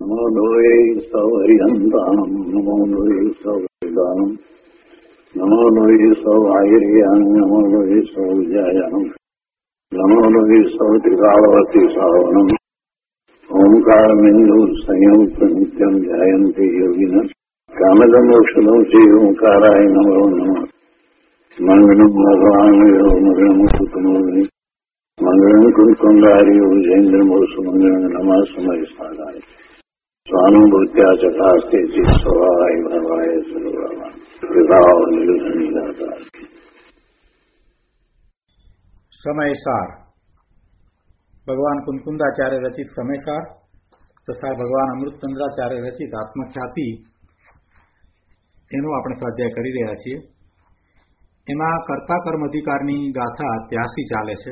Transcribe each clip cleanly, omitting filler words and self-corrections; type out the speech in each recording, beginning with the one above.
નમો લોહે સૌહરિહંતાનમ નમો લોહે સૌદાનમ નમો લોહે સૌઆયર્યાન નમો લોહે સૌજાયાનમ નમો લોહે સૌત્રિકાળવતી સાવનમ ઓમકારમિંદુ સંયુક્ત નિત્યમ ધ્યાયંતિ યોગિન કામદમોક્ષદો શ્રી ઓંકારાય નમો નમઃ મંગલમ ભગવાન મંગલમ કુટુંબી મંગલમ કુંકુંડારી ઉજેન્દ્રમોષ મંગલમ નમઃ સમય સાધાય સ્વાનુભૂત્યા ચકાસ્તે ચિત્સવાય ભવાય સર્વમાં વિભાવ નિરુધનિદાતા. સમયસાર ભગવાન કુંકુંદાચાર્ય રચિત સમયસાર તથા ભગવાન અમૃતચંદ્રાચાર્ય રચિત આત્મખ્યાતિ એનો આપણે સ્વાધ્યાય કરી રહ્યા છીએ. એમાં કર્તા કર્મ અધિકારની ગાથા 83 ચાલે છે.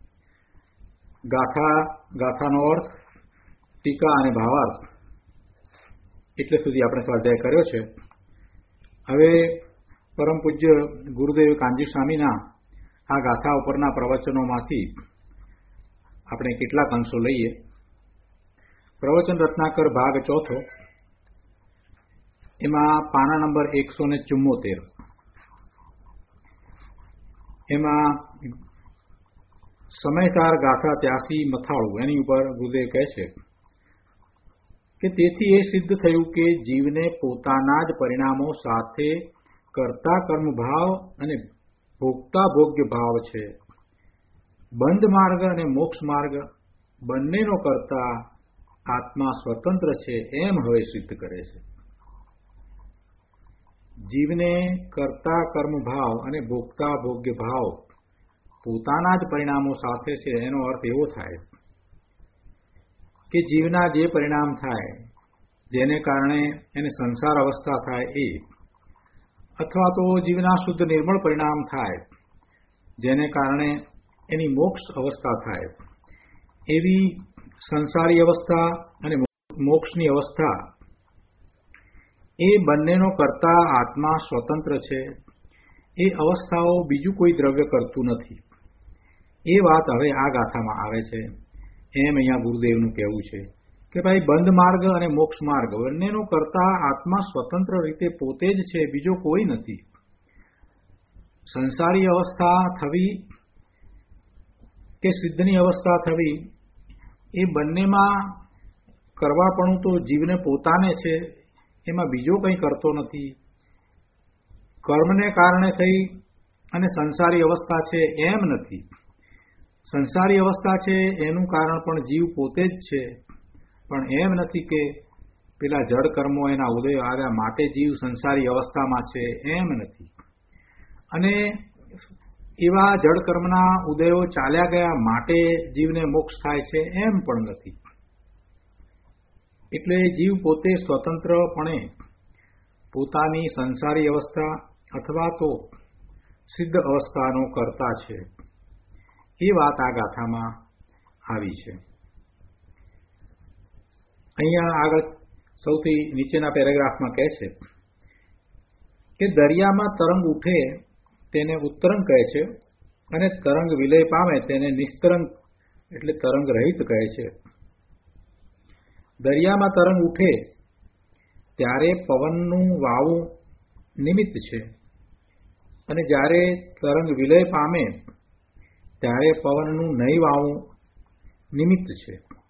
ગાથાનો અર્થ, ટીકા અને ભાવાર્થ એટલે સુધી આપણે સ્વાધ્યાય કર્યો છે. હવે પરમ પૂજ્ય ગુરુદેવ કાનજી સ્વામીના આ ગાથા ઉપરના પ્રવચનોમાંથી આપણે કેટલાક અંશો લઈએ. પ્રવચન રત્નાકર ભાગ 4, એમાં પાના નંબર 174, એમાં સમયસાર ગાથા 83 મથાળું એની ઉપર ગુરુદેવ કહે છે કે તેથી એ સિદ્ધ થયું કે જીવને પોતાના જ પરિણામો સાથે કર્તા કર્મ ભાવ અને ભોગતા ભોગ્ય ભાવ છે. બંધ માર્ગ અને મોક્ષ માર્ગ બંનેનો કરતા આત્મા સ્વતંત્ર છે એમ હવે સિદ્ધ કરે છે. જીવને કર્તા કર્મ ભાવ અને ભોગતા ભોગ્ય ભાવ પોતાના જ પરિણામો સાથે છે એનો અર્થ એવો થાય કે જીવના જે પરિણામ થાય જેને કારણે એને સંસાર અવસ્થા થાય એ, અથવા તો જીવના શુદ્ધ નિર્મળ પરિણામ થાય જેને કારણે એની મોક્ષ અવસ્થા થાય, એવી સંસારી અવસ્થા અને મોક્ષની અવસ્થા એ બંનેનો કરતા આત્મા સ્વતંત્ર છે. એ અવસ્થાઓ બીજું કોઈ દ્રવ્ય કરતું નથી. એ વાત હવે આ ગાથામાં આવે છે. એમ અહીંયા ગુરુદેવનું કહેવું છે કે ભાઈ બંધ માર્ગ અને મોક્ષ માર્ગ બંનેનો કરતા આત્મા સ્વતંત્ર રીતે પોતે જ છે, બીજો કોઈ નથી. સંસારી અવસ્થા થવી કે સિદ્ધની અવસ્થા થવી એ બંનેમાં કરવાપણું તો જીવને પોતાને છે, એમાં બીજો કંઈ કરતો નથી. કર્મને કારણે થઈ અને સંસારી અવસ્થા છે એમ નથી. સંસારી અવસ્થા છે એનું કારણ પણ જીવ પોતે જ છે, પણ એમ નથી કે પેલા જડ કર્મો એના ઉદય આવ્યા માટે જીવ સંસારી અવસ્થામાં છે, એમ નથી. અને એવા જડ કર્મના ઉદયો ચાલ્યા ગયા માટે જીવને મોક્ષ થાય છે એમ પણ નથી. એટલે જીવ પોતે સ્વતંત્રપણે પોતાની સંસારી અવસ્થા અથવા તો સિદ્ધ અવસ્થાનો કરતા છે. એ વાત આ ગાથામાં આવી છે. અહીંયા આગળ સૌથી નીચેના પેરેગ્રાફમાં કહે છે કે દરિયામાં તરંગ ઉઠે તેને ઉત્તરંગ કહે છે અને તરંગ વિલય પામે તેને નિસ્તરંગ એટલે તરંગ રહિત કહે છે. દરિયામાં તરંગ ઉઠે ત્યારે પવનનું વાવું નિમિત્ત છે, અને જ્યારે તરંગ વિલય પામે ત્યારે પવનનું નહીં વાવું નિમિત્ત છે.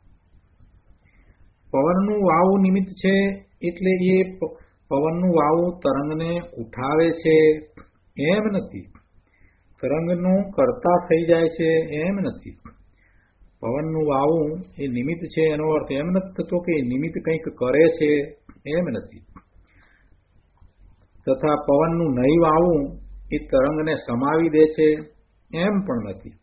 પવનનું વાવું નિમિત્ત છે એટલે એ પવનનું વાવું તરંગને ઉઠાવે છે એમ નથી. તરંગનું કરતા થઈ જાય છે એમ નથી. પવનનું વાવું એ નિમિત્ત છે એનો અર્થ એમ નથી થતો કે નિમિત્ત કંઈક કરે છે એમ નથી. તથા પવનનું નહીં વાવું એ તરંગને સમાવી દે છે એમ પણ નથી.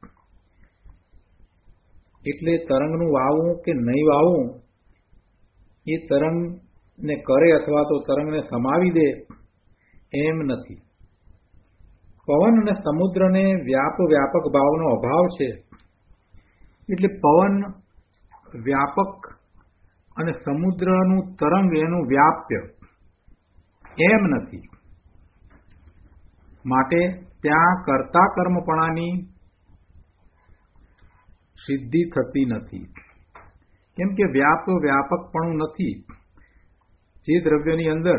એટલે તરંગનું વાવું કે નહીં વાવું એ તરંગને કરે અથવા તો તરંગને સમાવી દે એમ નથી. પવન અને સમુદ્રને વ્યાપક ભાવનો અભાવ છે. એટલે પવન વ્યાપક અને સમુદ્રનું તરંગ એનું વ્યાપ્ય એમ નથી. માટે ત્યાં કર્તા કર્મપણાની સિદ્ધિ થતી નથી. કેમ કે વ્યાપકપણું નથી. જે દ્રવ્યની અંદર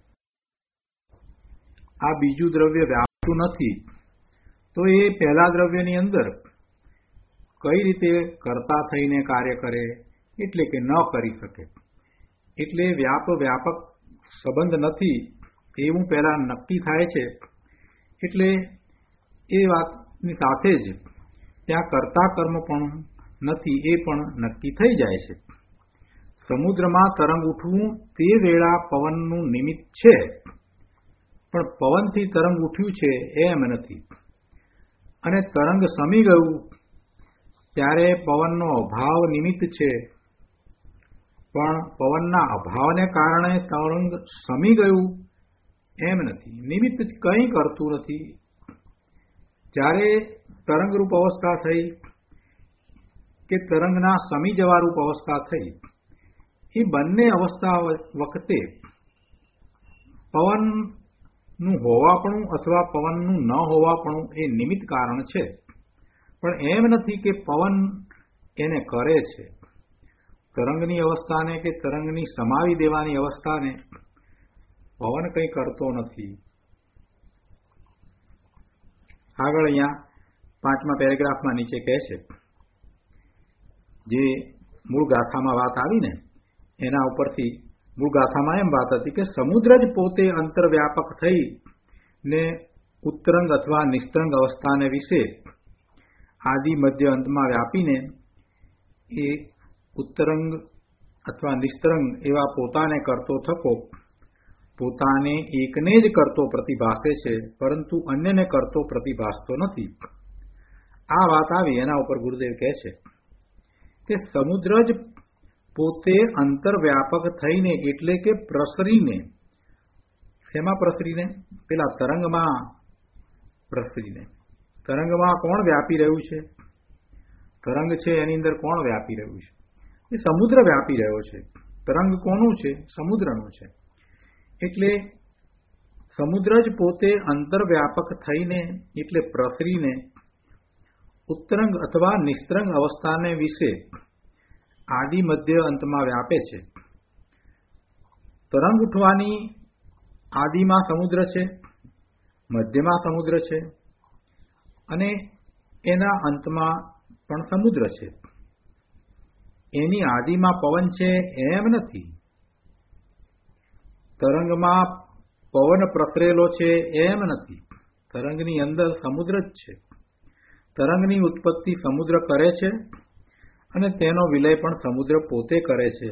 આ બીજું દ્રવ્ય વ્યાપતું નથી, તો એ પહેલા દ્રવ્યની અંદર કઈ રીતે કર્તા થઈને કાર્ય કરે, એટલે કે ન કરી શકે. એટલે વ્યાપક સંબંધ નથી એવું પહેલા નક્કી થાય છે. એટલે એ વાતની સાથે જ ત્યાં કર્તા કર્મ પણ નથી એ પણ નક્કી થઈ જાય છે. સમુદ્રમાં તરંગ ઉઠવું તે વેળા પવનનું નિમિત્ત છે, પણ પવનથી તરંગ ઉઠ્યું છે એમ નથી. અને તરંગ સમી ગયું ત્યારે પવનનો અભાવ નિમિત્ત છે, પણ પવનના અભાવને કારણે તરંગ સમી ગયું એમ નથી. નિમિત્ત કંઈ કરતું નથી. જ્યારે તરંગરૂપ અવસ્થા થઈ કે તરંગના સમી જવારૂપ અવસ્થા થઈ, એ બંને અવસ્થા વખતે પવનનું હોવાપણું અથવા પવનનું ન હોવાપણું એ નિમિત્ત કારણ છે, પણ એમ નથી કે પવન એને કરે છે. તરંગની અવસ્થાને કે તરંગની સમાવી દેવાની અવસ્થાને પવન કંઈ કરતો નથી. આગળ અહીંયા 5મા પેરેગ્રાફમાં નીચે કહે છે, જે મૂળ ગાથામાં વાત આવી ને એના ઉપરથી મૂળ ગાથામાં એમ વાત હતી કે સમુદ્ર જ પોતે અંતર્વ્યાપક થઈ ને ઉત્તરંગ અથવા નિસ્તરંગ અવસ્થાને વિશે આદિ મધ્ય અંતમાં વ્યાપીને એ ઉત્તરંગ અથવા નિસ્તરંગ એવા પોતાને કરતો થકો પોતાને એકને જ કરતો પ્રતિભાસે છે, પરંતુ અન્યને કરતો પ્રતિભાસતો નથી. આ વાત આવી એના ઉપર ગુરુદેવ કહે છે કે સમુદ્ર જ પોતે અંતર્વ્યાપક થઈને એટલે કે પ્રસરીને, શેમાં પ્રસરીને? પેલા તરંગમાં પ્રસરીને. તરંગમાં કોણ વ્યાપી રહ્યું છે? તરંગ છે એની અંદર કોણ વ્યાપી રહ્યું છે? એ સમુદ્ર વ્યાપી રહ્યો છે. તરંગ કોનું છે? સમુદ્રનું છે. એટલે સમુદ્ર જ પોતે અંતર્વ્યાપક થઈને એટલે પ્રસરીને ઉત્તરંગ અથવા નિસ્તરંગ અવસ્થાને વિશે આદિ મધ્ય અંતમાં વ્યાપે છે. તરંગ ઉઠવાની આદિમાં સમુદ્ર છે, મધ્યમાં સમુદ્ર છે અને એના અંતમાં પણ સમુદ્ર છે. એની આદિમાં પવન છે એમ નથી. તરંગમાં પવન પ્રસરેલો છે એમ નથી. તરંગની અંદર સમુદ્ર જ છે. તરંગની ઉત્પત્તિ સમુદ્ર કરે છે અને તેનો વિલય પણ સમુદ્ર પોતે કરે છે.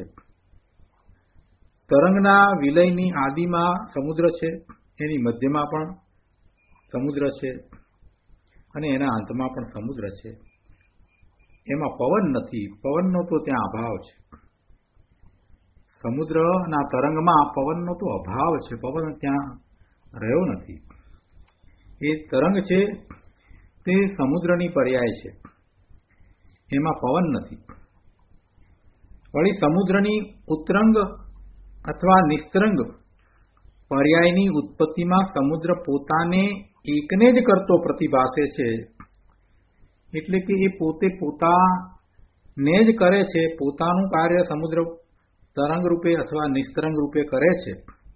તરંગના વિલયની આદિમાં સમુદ્ર છે, એની મધ્યમાં પણ સમુદ્ર છે અને એના અંતમાં પણ સમુદ્ર છે. એમાં પવન નથી. પવનનો તો ત્યાં અભાવ છે. સમુદ્રના તરંગમાં પવનનો તો અભાવ છે. પવન ત્યાં રહ્યો નથી. એ તરંગ છે તે સમુદ્રની પર્યાય છે, એમાં પવન નથી. વળી સમુદ્રની ઉત્તરંગ અથવા નિસ્તરંગ પર્યાયની ઉત્પત્તિમાં સમુદ્ર પોતાને એકને જ કરતો પ્રતિભાસે છે. એટલે કે એ પોતે પોતાને જ કરે છે. પોતાનું કાર્ય સમુદ્ર તરંગ રૂપે અથવા નિસ્તરંગ રૂપે કરે છે,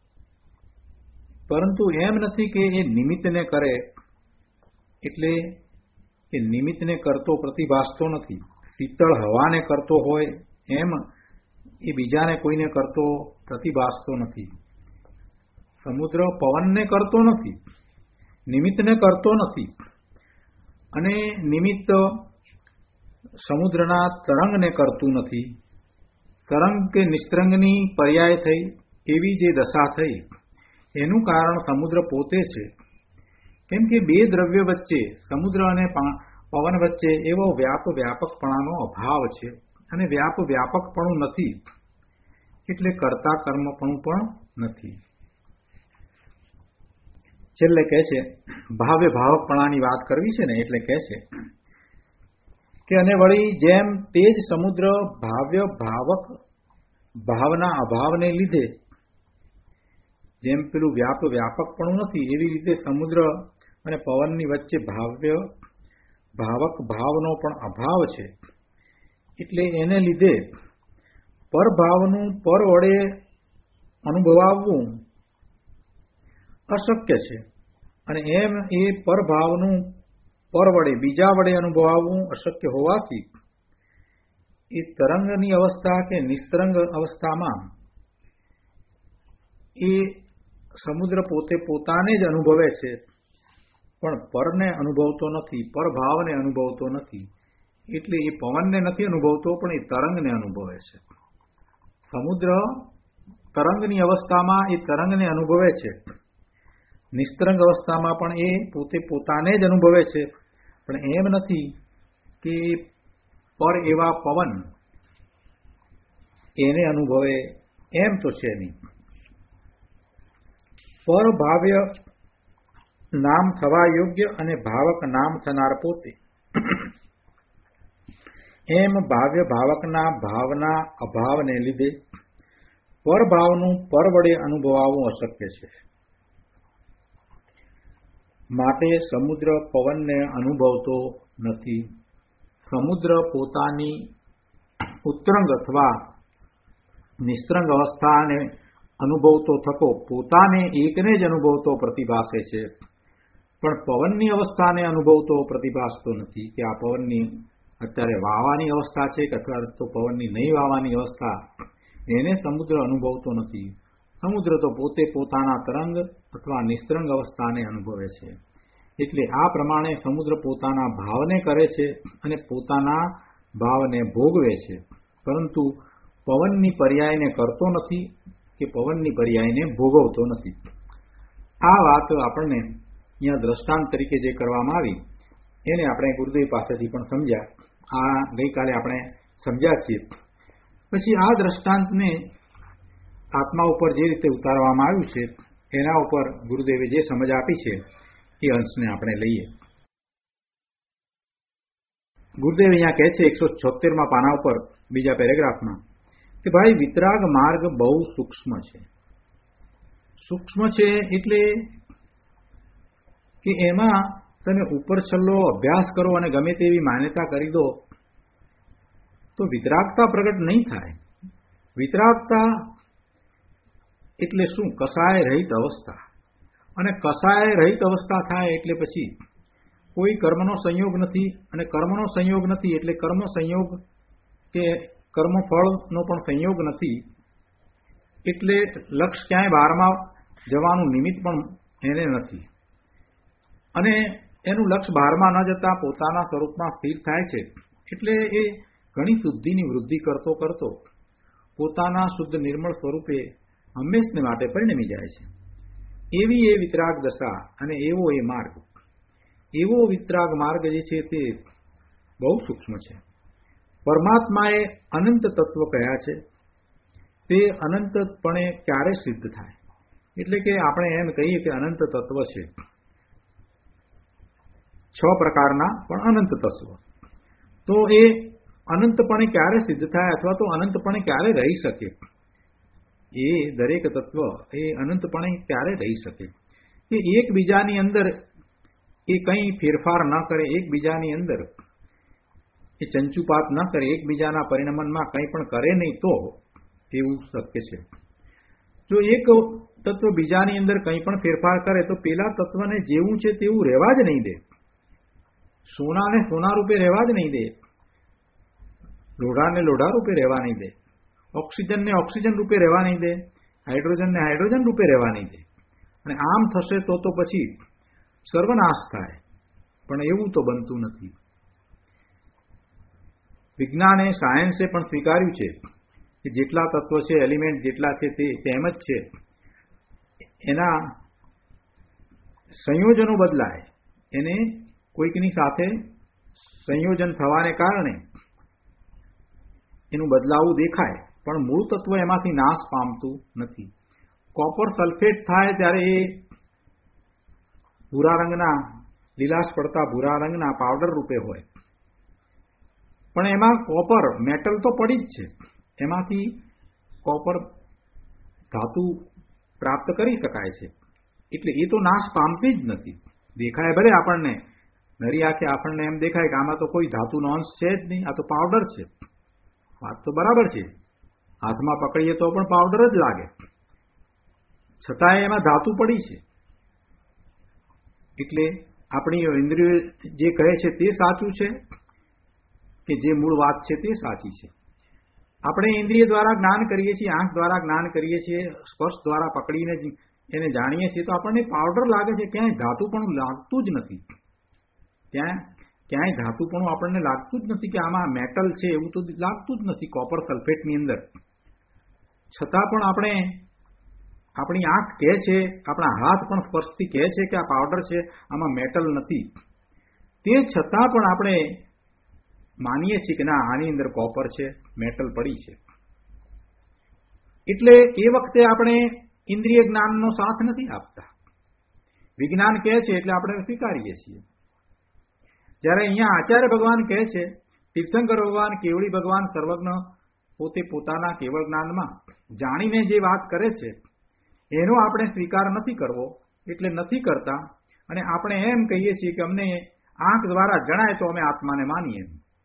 પરંતુ એમ નથી કે એ નિમિત્તને કરે. એટલે એ નિમિત્તને કરતો પ્રતિભાસતો નથી. શીતળ હવાને કરતો હોય એમ એ બીજાને કોઈને કરતો પ્રતિભાસતો નથી. સમુદ્ર પવનને કરતો નથી, નિમિત્તને કરતો નથી, અને નિમિત્ત સમુદ્રના તરંગને કરતું નથી. તરંગ કે નિસ્તરંગની પર્યાય થઈ એવી જે દશા થઈ એનું કારણ સમુદ્ર પોતે છે. કેમ કે બે દ્રવ્ય વચ્ચે, સમુદ્ર અને પવન વચ્ચે એવો વ્યાપકપણાનો અભાવ છે અને વ્યાપકપણું નથી, એટલે કર્તા કર્મપણું પણ નથી. છેલ્લે કહે છે ભાવકપણાની વાત કરવી છે ને, એટલે કહે છે કે અને વળી જેમ તે જ સમુદ્ર ભાવના અભાવને લીધે જેમ પેલું વ્યાપકપણું નથી, એવી રીતે સમુદ્ર અને પવનની વચ્ચે ભાવક ભાવનો પણ અભાવ છે. એટલે એને લીધે પરભાવનું પર વડે અનુભવાવવું અશક્ય છે અને એમ એ પરભાવનું પર વડે બીજા વડે અનુભવાવવું અશક્ય હોવાથી એ તરંગની અવસ્થા કે નિસ્તરંગ અવસ્થામાં એ સમુદ્ર પોતે પોતાને જ અનુભવે છે, પણ પરને અનુભવતો નથી, પરભાવને અનુભવતો નથી. એટલે એ પવનને નથી અનુભવતો, પણ એ તરંગને અનુભવે છે. સમુદ્ર તરંગની અવસ્થામાં એ તરંગને અનુભવે છે, નિસ્તરંગ અવસ્થામાં પણ એ પોતે પોતાને જ અનુભવે છે. પણ એમ નથી કે પર એવા પવન એને અનુભવે, એમ તો છે નહીં. પરભાવ્ય નામ થવા યોગ્ય અને ભાવક નામ થનાર પોતે, એમ ભાવ્ય ભાવકના ભાવના અભાવને લીધે પરભાવનું પર વડે અનુભવાવું અશક્ય છે. માટે સમુદ્ર પવનને અનુભવતો નથી. સમુદ્ર પોતાની ઉત્તરંગ અથવા નિસ્તરંગ અવસ્થાને અનુભવતો થકો પોતાને એકને જ અનુભવતો પ્રતિભાસે છે, પણ પવનની અવસ્થાને અનુભવતો પ્રતિભાસતો નથી. કે આ પવનની અત્યારે વાવાની અવસ્થા છે કે અથવા તો પવનની નહીં વાવાની અવસ્થા, એને સમુદ્ર અનુભવતો નથી. સમુદ્ર તો પોતે પોતાના તરંગ અથવા નિસ્તરંગ અવસ્થાને અનુભવે છે. એટલે આ પ્રમાણે સમુદ્ર પોતાના ભાવને કરે છે અને પોતાના ભાવને ભોગવે છે, પરંતુ પવનની પર્યાયને કરતો નથી કે પવનની પર્યાયને ભોગવતો નથી. આ વાત આપણને અહીંયા દ્રષ્ટાંત તરીકે જે કરવામાં આવી એને આપણે ગુરુદેવ પાસેથી પણ સમજ્યા. આ ગઈકાલે આપણે સમજ્યા છીએ. પછી આ દ્રષ્ટાંતને આત્મા ઉપર જે રીતે ઉતારવામાં આવ્યું છે એના ઉપર ગુરુદેવે જે સમજ આપી છે એ અંશને આપણે લઈએ. ગુરુદેવ અહીંયા કહે છે 176માં પાના ઉપર બીજા પેરેગ્રાફમાં કે ભાઈ વિતરાગ માર્ગ બહુ સૂક્ષ્મ છે. સૂક્ષ્મ છે એટલે કે એમાં તમે ઉપર છલ્લો અભ્યાસ કરો અને ગમે તેવી માન્યતા કરી દો તો વિતરાગતા પ્રગટ નહીં થાય. વિતરાગતા એટલે શું? કસાય રહિત અવસ્થા. અને કસાય રહિત અવસ્થા થાય એટલે પછી કોઈ કર્મનો સંયોગ નથી, અને કર્મનો સંયોગ નથી એટલે કર્મ સંયોગ કે કર્મફળનો પણ સંયોગ નથી. એટલે લક્ષ ક્યાંય બહારમાં જવાનું નિમિત્ત પણ એને નથી, અને એનું લક્ષ બહારમાં ન જતા પોતાના સ્વરૂપમાં સ્થિર થાય છે. એટલે એ ઘણી શુદ્ધિની વૃદ્ધિ કરતો કરતો પોતાના શુદ્ધ નિર્મળ સ્વરૂપે હંમેશને માટે પરિણમી જાય છે. એવી એ વિતરાગ દશા અને એવો એ માર્ગ, એવો વિતરાગ માર્ગ જે છે તે બહુ સૂક્ષ્મ છે. પરમાત્માએ અનંત તત્વ કહ્યા છે, તે અનંતપણે ક્યારે સિદ્ધ થાય? એટલે કે આપણે એમ કહીએ કે અનંત તત્વ છે, 6 પ્રકારના પણ અનંત તત્વ. તો એ અનંતપણે ક્યારે સિદ્ધ થાય અથવા તો અનંતપણે ક્યારે રહી શકે? એ દરેક તત્વ એ અનંતપણે ક્યારે રહી શકે? કે એકબીજાની અંદર એ કંઈ ફેરફાર ન કરે, એકબીજાની અંદર એ ચંચુપાત ન કરે, એકબીજાના પરિણમનમાં કંઈ પણ કરે નહીં, તો એવું શક્ય છે. જો એક તત્વ બીજાની અંદર કંઈ પણ ફેરફાર કરે તો પેલા તત્વને જેવું છે તેવું રહેવા જ નહીં દે. સોનાને સોના રૂપે રહેવા જ નહીં દે, લોઢાને લોઢા રૂપે રહેવા નહીં દે, ઓક્સિજનને ઓક્સિજન રૂપે રહેવા નહીં દે, હાઇડ્રોજનને હાઇડ્રોજન રૂપે રહેવા નહીં દે. અને આમ થશે તો પછી સર્વનાશ થાય. પણ એવું તો બનતું નથી. વિજ્ઞાને સાયન્સે પણ સ્વીકાર્યું છે કે જેટલા તત્વ છે, એલિમેન્ટ જેટલા છે તે તેમ જ છે. એના સંયોજનો બદલાય, એને કોઈકની સાથે સંયોજન થવાને કારણે એનું બદલાવું દેખાય, પણ મૂળ તત્વ એમાંથી નાશ પામતું નથી. કોપર સલ્ફેટ થાય ત્યારે એ ભૂરા રંગના, લીલાશ પડતા ભૂરા રંગના પાવડર રૂપે હોય, પણ એમાં કોપર મેટલ તો પડી જ છે, એમાંથી કોપર ધાતુ પ્રાપ્ત કરી શકાય છે. એટલે એ તો નાશ પામતી જ નથી. દેખાય ભલે આપણને, નરી આંખે આપણને એમ દેખાય કે આમાં તો કોઈ ધાતુનો અંશ છે જ નહીં, આ તો પાવડર છે. વાત તો બરાબર છે, હાથમાં પકડીએ તો પણ પાવડર જ લાગે, છતાંય એમાં ધાતુ પડી છે. એટલે આપણી ઇન્દ્રિયો જે કહે છે તે સાચું છે કે જે મૂળ વાત છે તે સાચી છે? આપણે ઇન્દ્રિય દ્વારા જ્ઞાન કરીએ છીએ, આંખ દ્વારા જ્ઞાન કરીએ છીએ, સ્પર્શ દ્વારા પકડીને એને જાણીએ છીએ, તો આપણને પાવડર લાગે છે, ક્યાંય ધાતુપણું લાગતું જ નથી. ક્યાંય ધાતુપણું આપણને લાગતું જ નથી કે આમાં મેટલ છે એવું તો લાગતું જ નથી કોપર સલ્ફેટની અંદર. છતાં પણ આપણી આંખ કહે છે, આપણા હાથ પણ સ્પર્શથી કહે છે કે આ પાવડર છે, આમાં મેટલ નથી. તે છતાં પણ આપણે માનીએ છીએ કે ના, આની અંદર કોપર છે, મેટલ પડી છે. એટલે એ વખતે આપણે ઇન્દ્રિય જ્ઞાનનો સાથ નથી આપતા. વિજ્ઞાન કહે છે એટલે આપણે સ્વીકારીએ છીએ. જ્યારે અહીંયા આચાર્ય ભગવાન કહે છે, તીર્થંકર ભગવાન, કેવળી ભગવાન, સર્વજ્ઞ પોતે પોતાના કેવળ જ્ઞાનમાં જાણીને જે વાત કરે છે એનો આપણે સ્વીકાર નથી કરવો, એટલે નથી કરતા. અને આપણે એમ કહીએ છીએ કે અમને આંખ દ્વારા જણાય તો અમે આત્માને માનીએ.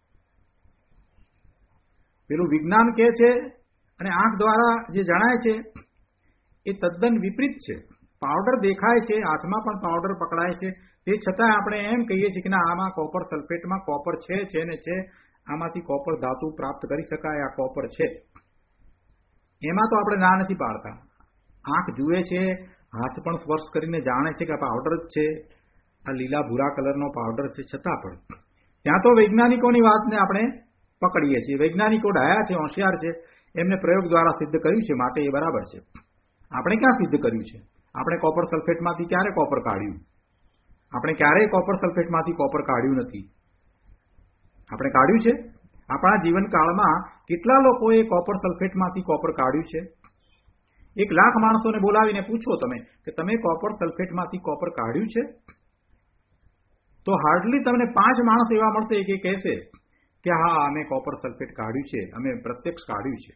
પેલું વિજ્ઞાન કહે છે અને આંખ દ્વારા જે જણાય છે એ તદ્દન વિપરીત છે. પાવડર દેખાય છે, હાથમાં પણ પાવડર પકડાય છે, તે છતાં આપણે એમ કહીએ છીએ કે ના, આમાં કોપર સલ્ફેટમાં કોપર છે ને છે, આમાંથી કોપર ધાતુ પ્રાપ્ત કરી શકાય, આ કોપર છે. એમાં તો આપણે ના નથી પાડતા. આંખ જુએ છે, હાથ પણ સ્પર્શ કરીને જાણે છે કે આ પાવડર જ છે, આ લીલા ભૂરા કલરનો પાવડર છે, છતાં પણ ત્યાં તો વૈજ્ઞાનિકોની વાતને આપણે પકડીએ છીએ. વૈજ્ઞાનિકો ડાયા છે, હોશિયાર છે, એમને પ્રયોગ દ્વારા સિદ્ધ કર્યું છે, માટે એ બરાબર છે. આપણે ક્યાં સિદ્ધ કર્યું છે? આપણે કોપર સલ્ફેટમાંથી ક્યારે કોપર કાઢ્યું? આપણે ક્યારેય કોપર સલ્ફેટમાંથી કોપર કાઢ્યું નથી. આપણે કાઢ્યું છે? આપણા જીવનકાળમાં કેટલા લોકોએ કોપર સલ્ફેટમાંથી કોપર કાઢ્યું છે? 1,00,000 માણસોને બોલાવીને પૂછો તમે કે તમે કોપર સલ્ફેટમાંથી કોપર કાઢ્યું છે? તો હાર્ડલી તમને 5 માણસ એવા મળશે કે કહેશે કે હા, અમે કોપર સલ્ફેટ કાઢ્યું છે, અમે પ્રત્યક્ષ કાઢ્યું છે.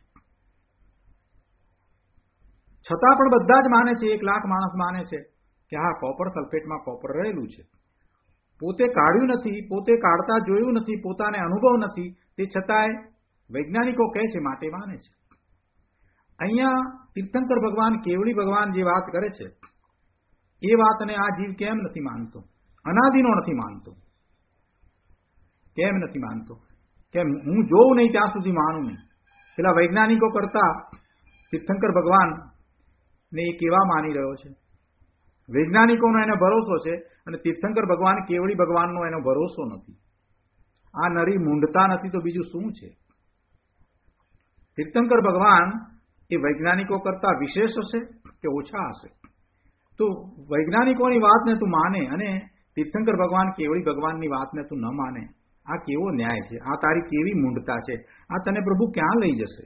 છતાં પણ બધા જ માને છે, 1,00,000 માણસ માને છે કે હા, કોપર સલ્ફેટમાં કોપર રહેલું છે. પોતે કાઢ્યું નથી, પોતે કાઢતા જોયું નથી, પોતાને અનુભવ નથી, તે છતાંય વૈજ્ઞાનિકો કહે છે માટે માને છે. અહીંયા તીર્થંકર ભગવાન, કેવળી ભગવાન જે વાત કરે છે એ વાતને આ જીવ કેમ નથી માનતો? અનાદિનો નથી માનતો. કેમ નથી માનતો? કેમ? હું જોઉં નહીં ત્યાં સુધી માનું નહીં. પેલા વૈજ્ઞાનિકો કરતા તીર્થંકર ભગવાન ને એ કેવા માની રહ્યો છે? વૈજ્ઞાનિકોનો એનો ભરોસો છે અને તીર્થંકર ભગવાન, કેવળી ભગવાનનો એનો ભરોસો નથી. આ નરી મૂંઢતા નથી તો બીજું શું છે? તીર્થંકર ભગવાન એ વૈજ્ઞાનિકો કરતા વિશેષ હશે કે ઓછા હશે? તો વૈજ્ઞાનિકોની વાતને તું માને અને તીર્થંકર ભગવાન, કેવળી ભગવાનની વાતને તું ન માને, આ કેવો ન્યાય છે? આ તારી કેવી મૂંઢતા છે? આ તને પ્રભુ ક્યાં લઈ જશે?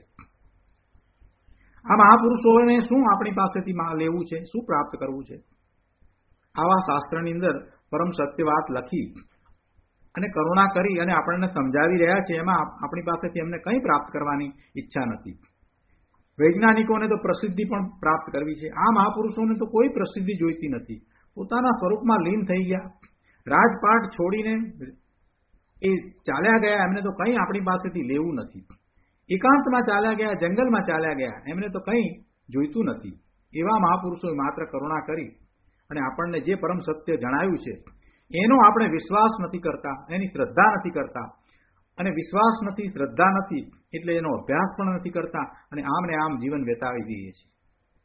આ મહાપુરુષોને શું આપણી પાસેથી લેવું છે? શું પ્રાપ્ત કરવું છે? આવા શાસ્ત્રની અંદર પરમ સત્ય વાત લખી અને કરુણા કરી અને આપણને સમજાવી રહ્યા છે, એમાં આપણી પાસેથી એમને કંઈ પ્રાપ્ત કરવાની ઈચ્છા નથી. વૈજ્ઞાનિકોને તો પ્રસિદ્ધિ પણ પ્રાપ્ત કરવી છે. આ મહાપુરુષોને તો કોઈ પ્રસિદ્ધિ જોઈતી નથી. પોતાના સ્વરૂપમાં લીન થઈ ગયા, રાજપાટ છોડીને એ ચાલ્યા ગયા. એમને તો કંઈ આપણી પાસેથી લેવું નથી. એકાંતમાં ચાલ્યા ગયા, જંગલમાં ચાલ્યા ગયા, એમને તો કંઈ જોઈતું નથી. એવા મહાપુરુષોએ માત્ર કરુણા કરી અને આપણને જે પરમ સત્ય જણાવ્યું છે એનો આપણે વિશ્વાસ નથી કરતા, એની શ્રદ્ધા નથી કરતા. અને વિશ્વાસ નથી, શ્રદ્ધા નથી એટલે એનો અભ્યાસ પણ નથી કરતા અને આમને આમ જીવન વેતાવી દઈએ છીએ.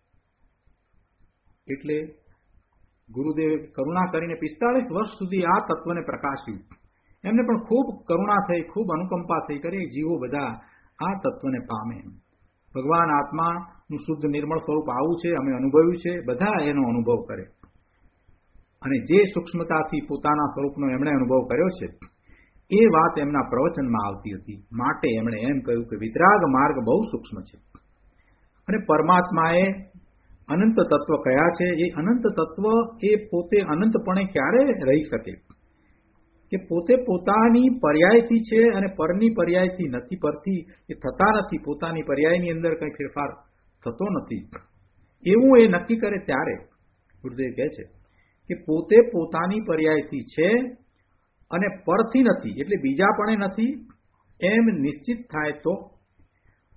એટલે ગુરુદેવે કરુણા કરીને 45 વર્ષ સુધી આ તત્વને પ્રકાશ્યું. એમને પણ ખૂબ કરુણા થઈ, ખૂબ અનુકંપા થઈ કરી જીવો બધા આ તત્વને પામે. ભગવાન આત્માનું શુદ્ધ નિર્મળ સ્વરૂપ આવું છે, અમે અનુભવ્યું છે, બધા એનો અનુભવ કરે. અને જે સૂક્ષ્મતાથી પોતાના સ્વરૂપનો એમણે અનુભવ કર્યો છે એ વાત એમના પ્રવચનમાં આવતી હતી. માટે એમણે એમ કહ્યું કે વિતરાગ માર્ગ બહુ સૂક્ષ્મ છે અને પરમાત્માએ અનંત તત્વ કયા છે? એ અનંત તત્વ એ પોતે અનંતપણે ક્યારે રહી શકે? કે પોતે પોતાની પર્યાયથી છે અને પરની પર્યાયથી નથી, પરથી એ થતા નથી. પોતાની પર્યાયની અંદર કંઈ ફેરફાર થતો નથી. એવું એ નક્કી કરે ત્યારે ગુરુદેવ કહે છે કે પોતે પોતાની પર્યાયથી છે અને પરથી નથી, એટલે બીજા પણ નથી એમ નિશ્ચિત થાય તો,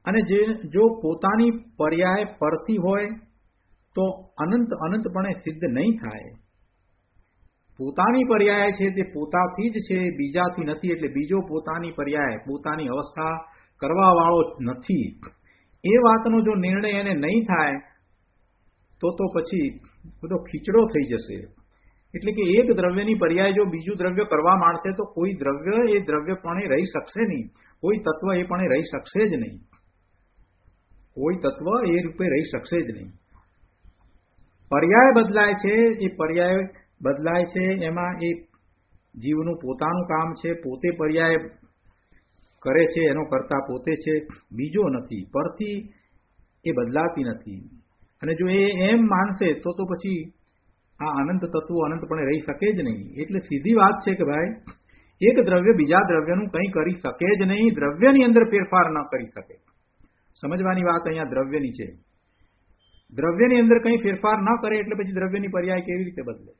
અને જો પોતાની પર્યાય પરથી હોય તો અનંતપણે સિદ્ધ નહીં થાય. પોતાની પર્યાય છે તે પોતાથી જ છે, બીજાથી નથી. એટલે બીજો પોતાની પર્યાય, પોતાની અવસ્થા કરવા વાળો નથી. એ વાતનો જો નિર્ણય એને નહીં થાય તો પછી બધો ખીચડો થઈ જશે. એટલે કે એક દ્રવ્યની પર્યાય જો બીજું દ્રવ્ય કરવા માંડશે તો કોઈ દ્રવ્ય એ દ્રવ્યપણે રહી શકશે નહીં, કોઈ તત્વ એ પણ રહી શકશે જ નહીં, કોઈ તત્વ એ રૂપે રહી શકશે જ નહીં. પર્યાય બદલાય છે, એ પર્યાય બદલાય છે એમાં એ જીવનું પોતાનું કામ છે, પોતે પર્યાય કરે છે, એનો કરતા પોતે છે, બીજો નથી, પરથી એ બદલાતી નથી. અને જો એ એમ માનશે તો પછી આ અનંત તત્વો અનંતપણે રહી શકે જ નહીં. એટલે સીધી વાત છે કે ભાઈ એક દ્રવ્ય બીજા દ્રવ્યનું કંઈ કરી શકે જ નહીં, દ્રવ્યની અંદર ફેરફાર ન કરી શકે. સમજવાની વાત અહીંયા દ્રવ્યની છે. દ્રવ્યની અંદર કંઈ ફેરફાર ન કરે એટલે પછી દ્રવ્યની પર્યાય કેવી રીતે બદલે?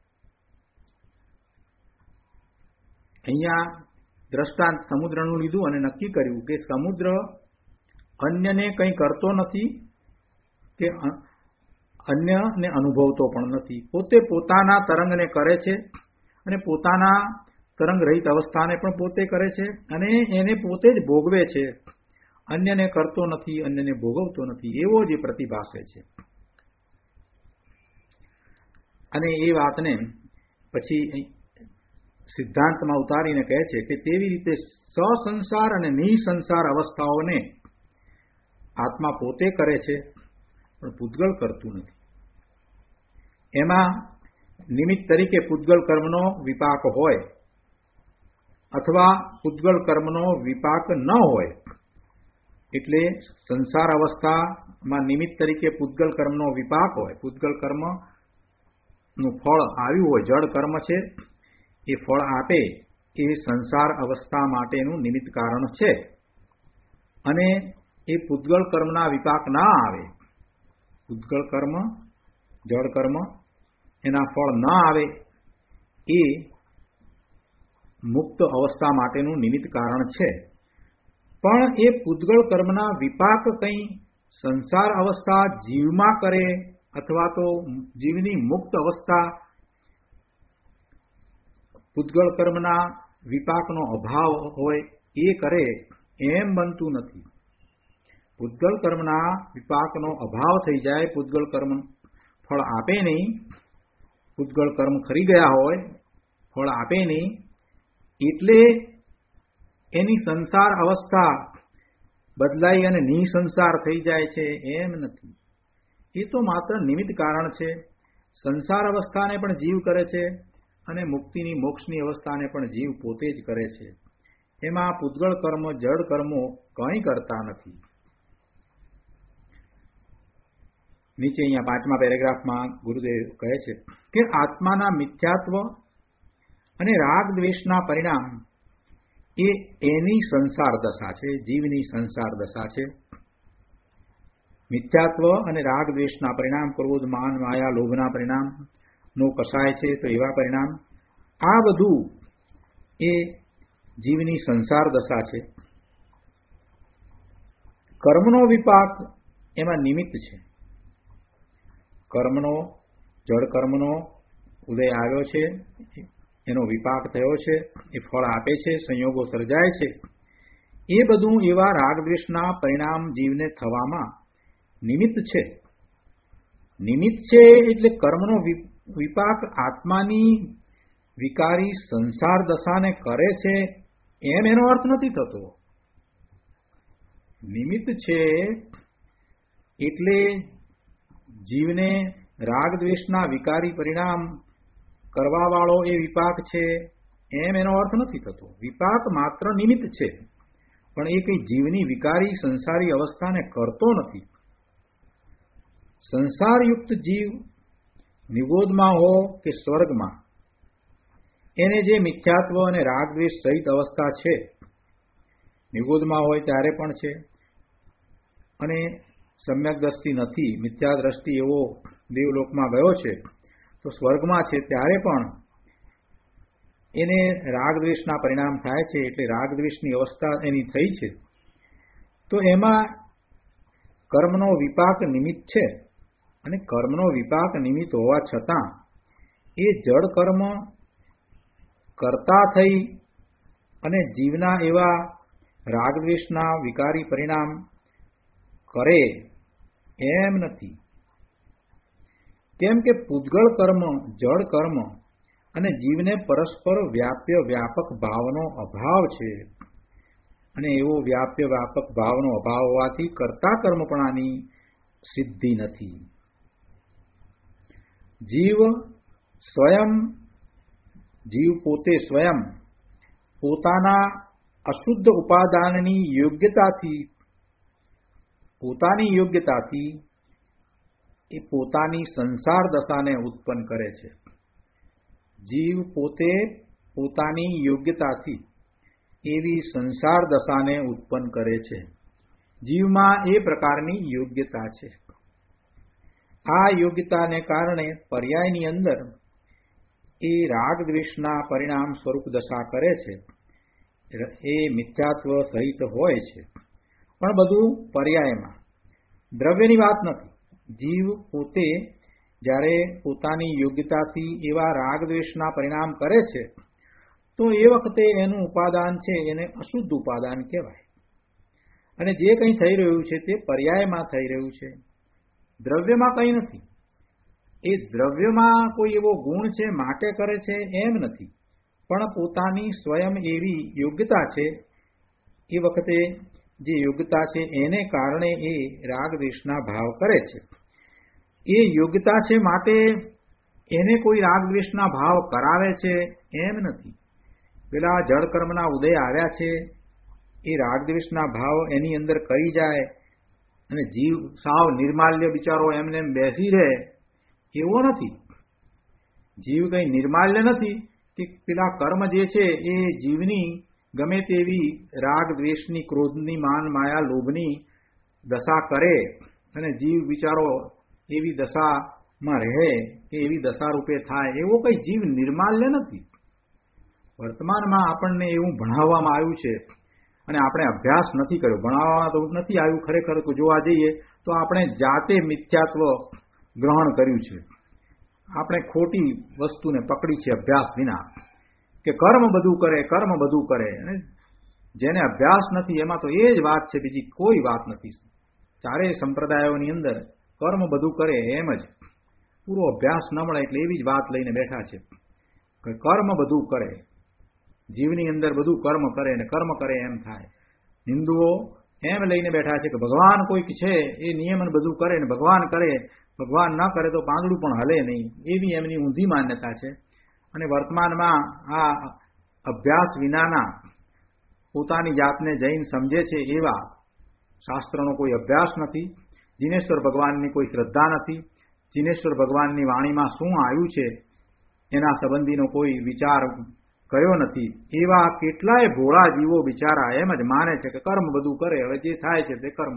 અહીંયા દ્રષ્ટાંત સમુદ્રનું લીધું અને નક્કી કર્યું કે સમુદ્ર અન્યને કંઈ કરતો નથી કે અન્યને અનુભવતો પણ નથી. પોતે પોતાના તરંગને કરે છે અને પોતાના તરંગ રહિત અવસ્થાને પણ પોતે કરે છે અને એને પોતે જ ભોગવે છે. અન્યને કરતો નથી, અન્યને ભોગવતો નથી, એવો જે પ્રતિભાસે છે. અને એ વાતને પછી સિદ્ધાંતમાં ઉતારીને કહે છે કે તેવી રીતે સસંસાર અને નિસંસાર અવસ્થાઓને આત્મા પોતે કરે છે પણ પૂતગલ કરતું નથી. એમાં નિમિત્ત તરીકે પૂતગલ કર્મનો વિપાક હોય અથવા પૂતગલ કર્મનો વિપાક ન હોય. એટલે સંસાર અવસ્થામાં નિમિત્ત તરીકે પૂતગલ કર્મનો વિપાક હોય, પૂતગલ કર્મનું ફળ આવ્યું હોય, જડ કર્મ છે, એ ફળ આપે એ સંસાર અવસ્થા માટેનું નિમિત્ત કારણ છે. અને એ પૂતગલ કર્મના વિપાક ના આવે, પૂતગલ કર્મ, જડ કર્મ એના ફળ ના આવે એ મુક્ત અવસ્થા માટેનું નિમિત્ત કારણ છે. પણ એ પૂતગલ કર્મના વિપાક કંઈ સંસાર અવસ્થા જીવમાં કરે અથવા તો જીવની મુક્ત અવસ્થા પૂતગલ કર્મના વિપાકનો અભાવ હોય એ કરે એમ બનતું નથી. પૂતગલ કર્મના વિપાકનો અભાવ થઈ જાય, પૂતગલ કર્મ ફળ આપે નહીં, પૂતગલ કર્મ ખરી ગયા હોય, ફળ આપે નહીં, એટલે એની સંસાર અવસ્થા બદલાઈ અને નિસંસાર થઈ જાય છે એમ નથી. એ તો માત્ર નિમિત્ત કારણ છે. સંસાર અવસ્થાને પણ જીવ કરે છે અને મુક્તિની મોક્ષની અવસ્થાને પણ જીવ પોતે જ કરે છે. એમાં પૂતગલ કર્મ, જડ કર્મો કંઈ કરતા નથી. નીચે અહીંયા 5મા પેરેગ્રાફમાં ગુરુદેવ કહે છે કે આત્માના મિથ્યાત્વ અને રાગ દ્વેષના પરિણામ એ એની સંસાર દશા છે, જીવની સંસાર દશા છે. મિથ્યાત્વ અને રાગ દ્વેષના પરિણામ, ક્રોધ, માન, માયા, લોભના પરિણામ નો કસાય છે તો એવા પરિણામ, આ બધું એ જીવની સંસાર દશા છે. કર્મનો વિપાક એમાં નિમિત્ત છે. કર્મનો, જડ કર્મનો ઉદય આવ્યો છે, એનો વિપાક થયો છે, એ ફળ આપે છે, સંયોગો સર્જાય છે. એ બધું એવા રાગદ્વેષના પરિણામ જીવને થવામાં નિમિત્ત છે. નિમિત્ત છે એટલે કર્મનો વિપાક આત્માની વિકારી સંસાર દશાને કરે છે એમ એનો અર્થ નથી થતો. નિમિત્ત છે એટલે જીવને રાગદ્વેષના વિકારી પરિણામ કરવા વાળો એ વિપાક છે એમ એનો અર્થ નથી થતો. વિપાક માત્ર નિમિત્ત છે પણ એ કઈ જીવની વિકારી સંસારી અવસ્થાને કરતો નથી. સંસારયુક્ત જીવ નિગોદમાં હો કે સ્વર્ગમાં, એને જે મિથ્યાત્વ અને રાગદ્વેષ સહિત અવસ્થા છે, નિગોદમાં હોય ત્યારે પણ છે અને સમ્યક દ્રષ્ટિ નથી, મિથ્યા દ્રષ્ટિ એવો દેવલોકમાં ગયો છે તો સ્વર્ગમાં છે ત્યારે પણ એને રાગદ્વેષના પરિણામ થાય છે. એટલે રાગદ્વેષની અવસ્થા એની થઈ છે તો એમાં કર્મનો વિપાક નિમિત્ત છે અને કર્મનો વિપાક નિમિત્ત હોવા છતાં એ જડ કર્મ કરતા થઈ અને જીવના એવા રાગદ્વેષના વિકારી પરિણામ કરે એમ નથી. કેમ કે પૂતગળ કર્મ, જડ કર્મ અને જીવને પરસ્પર વ્યાપ્ય વ્યાપક ભાવનો અભાવ છે અને એવો વ્યાપ્ય વ્યાપક ભાવનો અભાવ હોવાથી કરતા કર્મપણાની સિદ્ધિ નથી. જીવ પોતે સ્વયં પોતાના અશુદ્ધ ઉપાદાનની યોગ્યતાથી એ પોતાની સંસાર દશાને ઉત્પન્ન કરે છે. જીવ પોતે પોતાની યોગ્યતાથી એવી સંસાર દશાને ઉત્પન્ન કરે છે. જીવમાં એ પ્રકારની યોગ્યતા છે. આ યોગ્યતાને કારણે પર્યાયની અંદર એ રાગ દ્વેષના પરિણામ સ્વરૂપ દશા કરે છે. એ મિથ્યાત્વ સહિત હોય છે, પણ બધું પર્યાયમાં, દ્રવ્યની વાત નથી. જીવ પોતે જ્યારે પોતાની યોગ્યતાથી એવા રાગ દ્વેષના પરિણામ કરે છે તો એ વખતે એનું ઉપાદાન છે એને અશુદ્ધ ઉપાદાન કહેવાય. અને જે કંઈ થઈ રહ્યું છે તે પર્યાયમાં થઈ રહ્યું છે, દ્રવ્યમાં કંઈ નથી. એ દ્રવ્યમાં કોઈ એવો ગુણ છે માટે કરે છે એમ નથી, પણ પોતાની સ્વયં એવી યોગ્યતા છે. એ વખતે જે યોગ્યતા છે એને કારણે એ રાગ દ્વેષના ભાવ કરે છે. એ યોગ્યતા છે માટે એને કોઈ રાગ દ્વેષના ભાવ કરાવે છે એમ નથી. પેલા જળ કર્મના ઉદય આવ્યા છે, એ રાગ દ્વેષના ભાવ એની અંદર કરી જાય અને જીવ સાવ નિર્માલ્ય બિચારો એમને બેસી રહે એવો નથી. જીવ કંઈ નિર્માલ્ય નથી કે પેલા કર્મ જે છે એ જીવની ગમે તેવી રાગ દ્વેષની, ક્રોધની, માન માયા, લોભની દશા કરે અને જીવ બિચારો એવી દશામાં રહે કે એવી દશા રૂપે થાય, એવો કંઈ જીવ નિર્માલ્ય નથી. વર્તમાનમાં આપણને એવું ભણાવવામાં આવ્યું છે અને આપણે અભ્યાસ નથી કર્યો. ભણાવવામાં તો નથી આવ્યું, ખરેખર જોવા જઈએ તો આપણે જાતે મિથ્યાત્વ ગ્રહણ કર્યું છે. આપણે ખોટી વસ્તુને પકડી છે અભ્યાસ વિના, કે કર્મ બધું કરે. અને જેને અભ્યાસ નથી એમાં તો એ જ વાત છે, બીજી કોઈ વાત નથી. ચારેય સંપ્રદાયોની અંદર કર્મ બધું કરે એમ જ, પૂરો અભ્યાસ ન મળે એટલે એવી જ વાત લઈને બેઠા છે કે કર્મ બધું કરે, જીવની અંદર બધું કર્મ કરે ને કર્મ કરે એમ થાય. હિન્દુઓ એમ લઈને બેઠા છે કે ભગવાન કોઈક છે એ નિયમન બધું કરે ને ભગવાન કરે, ભગવાન ન કરે તો પાંદડું પણ હલે નહીં, એવી એમની ઊંધી માન્યતા છે. અને વર્તમાનમાં આ અભ્યાસ વિનાના પોતાની જાતને જૈન સમજે છે એવા શાસ્ત્રનો કોઈ અભ્યાસ નથી, જીનેશ્વર ભગવાનની કોઈ શ્રદ્ધા નથી, જીનેશ્વર ભગવાનની વાણીમાં શું આવ્યું છે એના સંબંધીનો કોઈ વિચાર કર્યો નથી. એવા કેટલાય ભોળા જીવો બિચારા એમ જ માને છે કે કર્મ બધું કરે, હવે જે થાય છે તે કર્મ.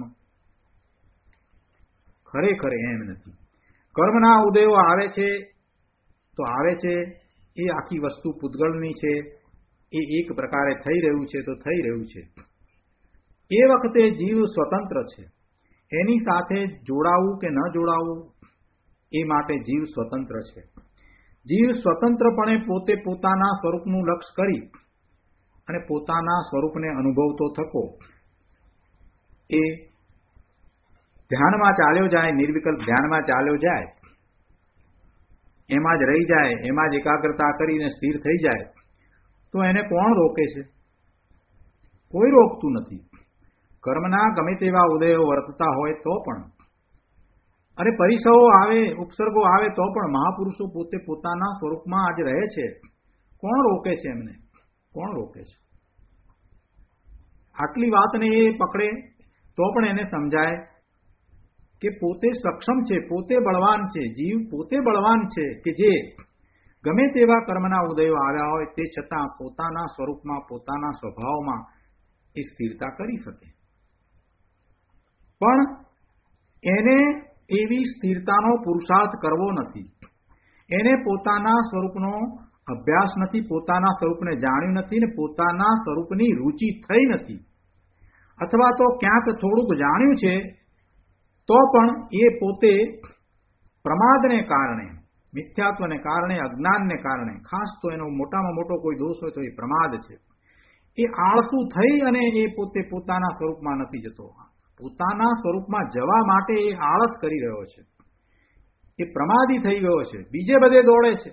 ખરેખર એમ નથી. કર્મના ઉદયો આવે છે તો આવે છે, એ આખી વસ્તુ પૂતગળની છે, એ એક પ્રકારે થઈ રહ્યું છે તો થઈ રહ્યું છે. એ વખતે જીવ સ્વતંત્ર છે. એની સાથે જોડાવું કે ન જોડાવું એ માટે જીવ સ્વતંત્ર છે. જીવ સ્વતંત્રપણે પોતે પોતાના સ્વરૂપનું લક્ષ્ય કરી અને પોતાના સ્વરૂપને અનુભવતો થકો એ ધ્યાનમાં ચાલ્યો જાય, નિર્વિકલ્પ ધ્યાનમાં ચાલ્યો જાય, એમાં જ રહી જાય, એમાં જ એકાગ્રતા કરીને સ્થિર થઈ જાય, તો એને કોણ રોકે છે? કોઈ રોકતું નથી. કર્મના ગમે તેવા ઉદયો વર્તતા હોય તો પણ, અને પરિસવો આવે, ઉપસર્ગો આવે તો પણ મહાપુરુષો પોતે પોતાના સ્વરૂપમાં જ રહે છે. કોણ રોકે છે એમને? કોણ રોકે છે? આટલી વાતને એ પકડે તો પણ એને સમજાય કે પોતે સક્ષમ છે, પોતે બળવાન છે. જીવ પોતે બળવાન છે કે જે ગમે તેવા કર્મના ઉદયો આવ્યા હોય તે છતાં પોતાના સ્વરૂપમાં, પોતાના સ્વભાવમાં એ સ્થિરતા કરી શકે. પણ એને એવી સ્થિરતાનો પુરુષાર્થ કરવો નથી. એને પોતાના સ્વરૂપનો અભ્યાસ નથી, પોતાના સ્વરૂપને જાણ્યું નથી ને પોતાના સ્વરૂપની રૂચિ થઈ નથી. અથવા તો ક્યાંક થોડુંક જાણ્યું છે તો પણ એ પોતે પ્રમાદને કારણે, મિથ્યાત્વને કારણે, અજ્ઞાનને કારણે, ખાસ તો એનો મોટામાં મોટો કોઈ દોષ હોય તો એ પ્રમાદ છે. એ આળસુ થઈ અને એ પોતે પોતાના સ્વરૂપમાં નથી જતો. પોતાના સ્વરૂપમાં જવા માટે એ આળસ કરી રહ્યો છે. એ પ્રમાદી થઈ ગયો છે. બીજે બધે દોડે છે,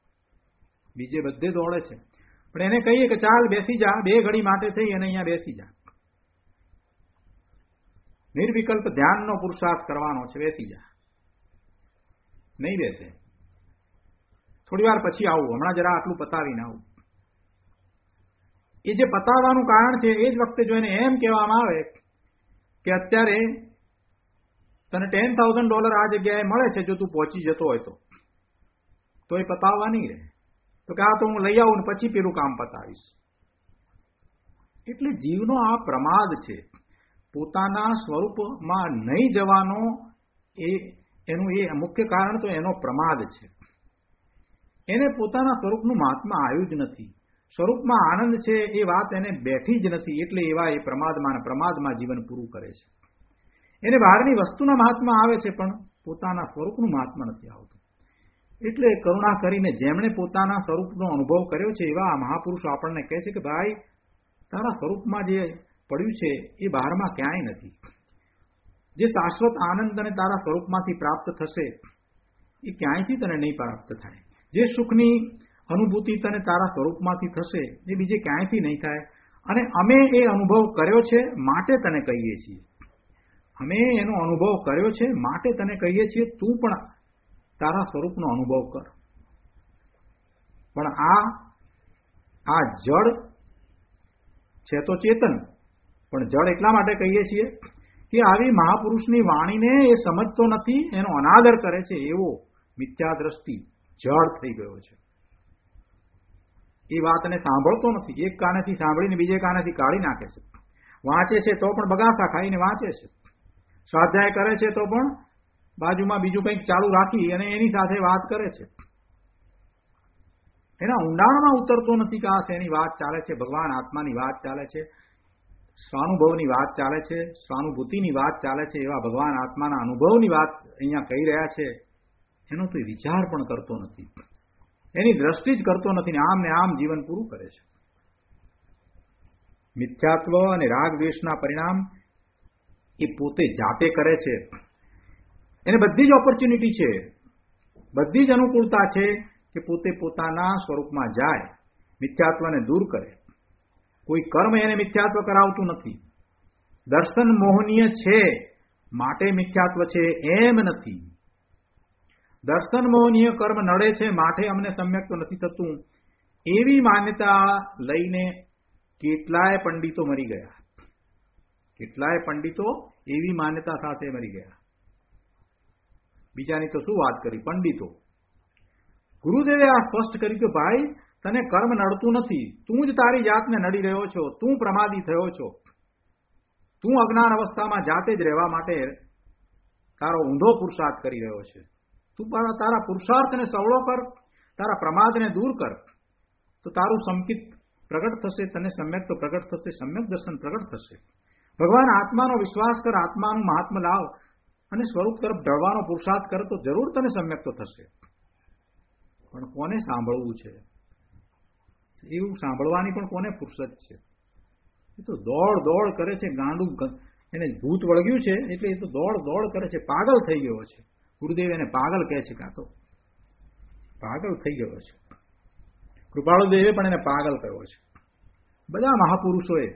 પણ એને કહીએ કે ચાલ બેસી જા, 2 ઘડી માટે થઈ અને અહીંયા બેસી જા, નિર્વિકલ્પ ધ્યાનનો પુરુષાર્થ કરવાનો છે, બેસી જા. નહીં બેસે. થોડી વાર પછી આવું, હમણાં જરા આટલું પતાવીને આવું. એ જે પતાવવાનું કારણ છે એ જ વખતે જો એને એમ કહેવામાં આવે કે અત્યારે તને $10,000 આ જગ્યાએ મળે છે, જો તું પહોંચી જતો હોય તો એ પતાવવા નહીં રહે. તો કે આ તો હું લઈ આવું ને પછી પેલું કામ પતાવીશ. એટલે જીવનો આ પ્રમાદ છે. પોતાના સ્વરૂપમાં નહીં જવાનો એનું એ મુખ્ય કારણ તો એનો પ્રમાદ છે. એને પોતાના સ્વરૂપનું મહાત્મા આવ્યું જ નથી. સ્વરૂપમાં આનંદ છે એ વાત એને બેઠી જ નથી. એટલે એવા એ પ્રમાદમાં જીવન પૂરું કરે છે. એને બહારની વસ્તુના મહાત્મા આવે છે, પણ પોતાના સ્વરૂપનું મહાત્મા નથી આવતું. એટલે કરુણા કરીને જેમણે પોતાના સ્વરૂપનો અનુભવ કર્યો છે એવા મહાપુરુષો આપણને કહે છે કે ભાઈ, તારા સ્વરૂપમાં જે પડ્યું છે એ બહારમાં ક્યાંય નથી. જે શાશ્વત આનંદ તને તારા સ્વરૂપમાંથી પ્રાપ્ત થશે એ ક્યાંયથી તને નહીં પ્રાપ્ત થાય. જે સુખની અનુભૂતિ તને તારા સ્વરૂપમાંથી થશે એ બીજે ક્યાંયથી નહીં થાય. અને અમે એ અનુભવ કર્યો છે માટે તને કહીએ છીએ. અમે એનો અનુભવ કર્યો છે માટે તને કહીએ છીએ, તું પણ તારા સ્વરૂપનો અનુભવ કર. પણ આ જડ છે તો ચેતન, પણ જડ એટલા માટે કહીએ છીએ કે આવી મહાપુરુષની વાણીને એ સમજતો નથી, એનો અનાદર કરે છે. એવો મિથ્યા દ્રષ્ટિ જડ થઈ ગયો છે. એ વાતને સાંભળતો નથી. એક કાનેથી સાંભળીને બીજે કાનેથી કાઢી નાખે છે. વાંચે છે તો પણ બગાસા ખાઈને વાંચે છે. સ્વાધ્યાય કરે છે તો પણ બાજુમાં બીજું કંઈક ચાલુ રાખી અને એની સાથે વાત કરે છે. એના ઊંડાણમાં ઉતરતો નથી કે આ શેની વાત ચાલે છે. ભગવાન આત્માની વાત ચાલે છે, સ્વાનુભવની વાત ચાલે છે, સ્વાનુભૂતિની વાત ચાલે છે. એવા ભગવાન આત્માના અનુભવની વાત અહીંયા કહી રહ્યા છે. એનો તો વિચાર પણ કરતો નથી, એની દ્રષ્ટિ જ કરતો નથી. આમ ને આમ જીવન પૂરું કરે છે. મિથ્યાત્વ અને રાગ દ્વેષના પરિણામ એ પોતે જાતે કરે છે. એને બધી જ ઓપોર્ચ્યુનિટી છે, બધી જ અનુકૂળતા છે કે પોતે પોતાના સ્વરૂપમાં જાય, મિથ્યાત્વને દૂર કરે. કોઈ કર્મ એને મિથ્યાત્વ કરાવતું નથી. દર્શન મોહનીય છે માટે મિથ્યાત્વ છે એમ નથી. દર્શન મોહનીય કર્મ નડે છે માટે અમને સમ્યક તો નથી થતું, એવી માન્યતા લઈને કેટલાય પંડિતો મરી ગયા. કેટલાય પંડિતો એવી માન્યતા સાથે મરી ગયા. બીજાની તો શું વાત કરી, પંડિતો. ગુરુદેવે આ સ્પષ્ટ કર્યું કે ભાઈ, તને કર્મ નડતું નથી, તું જ તારી જાતને નડી રહ્યો છો, તું પ્રમાદી થયો છો. તું અજ્ઞાન અવસ્થામાં જાતે જ રહેવા માટે તારો ઊંધો પુરુષાર્થ કરી રહ્યો છે. તું તારા પુરુષાર્થને સવળો કર, તારા પ્રમાદને દૂર કર, તો તારું સંકિત પ્રગટ થશે, તને સમ્યક તો પ્રગટ થશે, સમ્યક દર્શન પ્રગટ થશે. ભગવાન આત્માનો વિશ્વાસ કર, આત્માનું મહાત્મ્ય લાવ અને સ્વરૂપ તરફ ઢળવાનો પુરુષાર્થ કર, તો જરૂર તને સમ્યક તો થશે. પણ કોને સાંભળવું છે? એવું સાંભળવાની પણ કોને ફુરસદ છે? એ તો દોડ કરે છે. ગાંડું એને ભૂત વળગ્યું છે એટલે એ તો દોડ કરે છે. પાગલ થઈ ગયો છે. ગુરુદેવ એને પાગલ કહે છે. કાં તો પાગલ થઈ ગયો છે. કૃપાળુદેવે પણ એને પાગલ કહ્યો છે. બધા મહાપુરુષોએ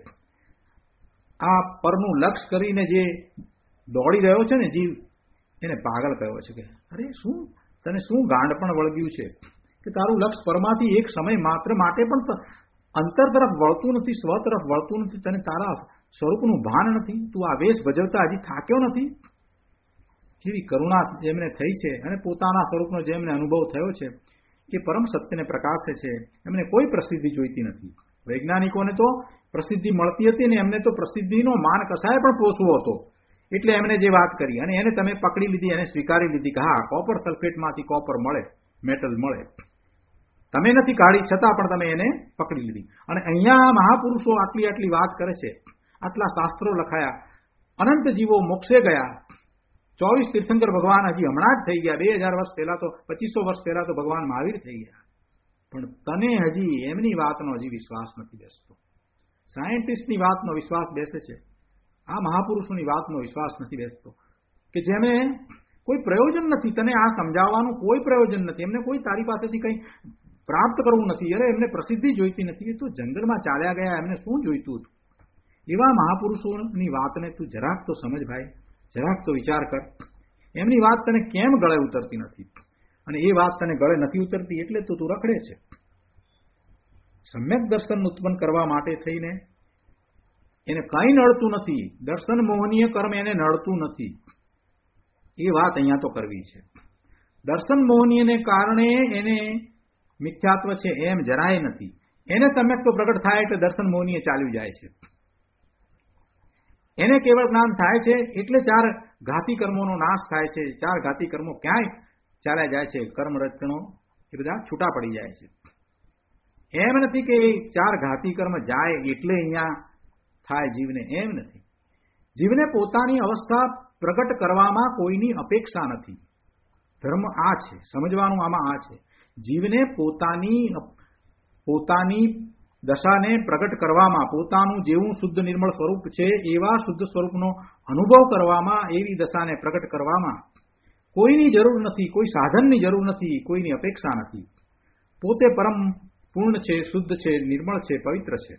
આ પરનું લક્ષ કરીને જે દોડી રહ્યો છે ને જીવ, એને પાગલ કહ્યો છે. કે અરે શું તને શું ગાંડ પણ વળગ્યું છે કે તારું લક્ષ પરમાંથી એક સમય માત્ર માટે પણ અંતર તરફ વળતું નથી, સ્વ તરફ વળતું નથી. તને તારા સ્વરૂપનું ભાન નથી. તું આ વેશ ભજવતા હજી થાક્યો નથી. જેવી કરુણા જેમને થઈ છે અને પોતાના સ્વરૂપનો જેમને અનુભવ થયો છે એ પરમ સત્યને પ્રકાશે છે. એમને કોઈ પ્રસિદ્ધિ જોઈતી નથી. વૈજ્ઞાનિકોને તો પ્રસિદ્ધિ મળતી હતી ને એમને તો પ્રસિદ્ધિનો માન કસાય પણ પોષવો હતો. એટલે એમને જે વાત કરી અને એને તમે પકડી લીધી, એને સ્વીકારી લીધી કે હા, કોપર સલ્ફેટમાંથી કોપર મળે, મેટલ મળે. તમે નથી કાઢી છતાં પણ તમે એને પકડી લીધી. અને અહીંયા મહાપુરુષો આટલી વાત કરે છે, આટલા શાસ્ત્રો લખાયા, અનંત જીવો મોક્ષે ગયા, 24 તીર્થંકર ભગવાન હજી હમણાં જ થઈ ગયા, 2000 વર્ષ પહેલા તો 2500 વર્ષ પહેલા તો ભગવાન મહાવીર થઈ ગયા, પણ તને હજી એમની વાતનો હજી વિશ્વાસ નથી બેસતો. સાયન્ટિસ્ટની વાતનો વિશ્વાસ બેસે છે, આ મહાપુરુષોની વાતનો વિશ્વાસ નથી બેસતો, કે જેને કોઈ પ્રયોજન નથી, તને આ સમજાવવાનું કોઈ પ્રયોજન નથી, એમને કોઈ તારી પાસેથી કંઈ પ્રાપ્ત કરવું નથી. અરે એમને પ્રસિદ્ધિ જોઈતી નથી, એ તો જંગલમાં ચાલ્યા ગયા, એમને શું જોઈતું હતું? એવા મહાપુરુષોની વાતને તું જરાક તો સમજ ભાઈ, જરાક તો વિચાર કર. એમની વાત તને કેમ ગળે ઉતરતી નથી? અને એ વાત તને ગળે નથી ઉતરતી એટલે તો તું રખડે છે. સમ્યક દર્શન ઉત્પન્ન કરવા માટે થઈને એને કંઈ નડતું નથી, દર્શન મોહનીય કર્મ એને નડતું નથી. એ વાત અહીંયા તો કરવી છે. દર્શન મોહનીયને કારણે એને મિથ્યાત્વ છે એમ જરાય નથી. એને સમ્યક તો પ્રગટ થાય એટલે દર્શન મોહનીય ચાલ્યું જાય છે. એને કેવળ જ્ઞાન થાય છે એટલે 4 ઘાતી કર્મોનો નાશ થાય છે. 4 ઘાતી કર્મો ક્યાંય ચાલ્યા જાય છે, કર્મ રચનો એ બધા છૂટા પડી જાય છે. એમ નથી કે 4 ઘાતી કર્મ જાય એટલે અહીંયા થાય જીવને, એમ નથી. જીવને પોતાની અવસ્થા પ્રગટ કરવામાં કોઈની અપેક્ષા નથી. ધર્મ આ છે, સમજવાનું આમાં આ છે. જીવને પોતાની દશાને પ્રગટ કરવામાં, પોતાનું જેવું શુદ્ધ નિર્મળ સ્વરૂપ છે એવા શુદ્ધ સ્વરૂપનો અનુભવ કરવામાં, એવી દશાને પ્રગટ કરવામાં કોઈની જરૂર નથી, કોઈ સાધનની જરૂર નથી, કોઈની અપેક્ષા નથી. પોતે પરમ પૂર્ણ છે, શુદ્ધ છે, નિર્મળ છે, પવિત્ર છે.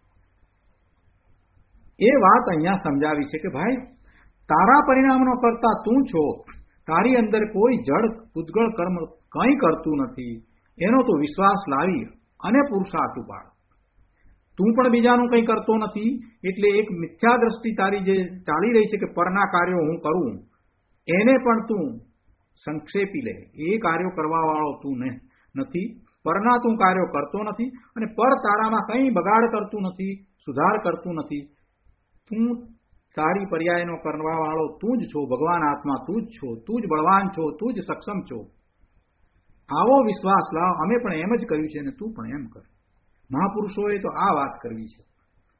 એ વાત અહીંયા સમજાવી છે કે ભાઈ તારા પરિણામનો કરતા તું છો, તારી અંદર કોઈ જડ પૂતગળ કર્મ કંઈ કરતું નથી, એનો તો વિશ્વાસ લાવી અને પુરુષાર્થ ઉપાડ. તું પણ બીજાનું કંઈ કરતો નથી એટલે એક મિથ્યા દ્રષ્ટિ તારી જે ચાલી રહી છે કે પરના કાર્યો હું કરું, એને પણ તું સંક્ષેપી લે. એ કાર્યો કરવા વાળો તું નથી, પરના તું કાર્યો કરતો નથી અને પર તારામાં કંઈ બગાડ કરતું નથી, સુધાર કરતું નથી. તું સારી પર્યાયનો કરવા વાળો તું જ છો, ભગવાન આત્મા તું જ છો, તું જ બળવાન છો, તું જ સક્ષમ છો. આવો વિશ્વાસ લાવ. અમે પણ એમ જ કર્યું છે અને તું પણ એમ કર. મહાપુરુષોએ તો આ વાત કરવી છે.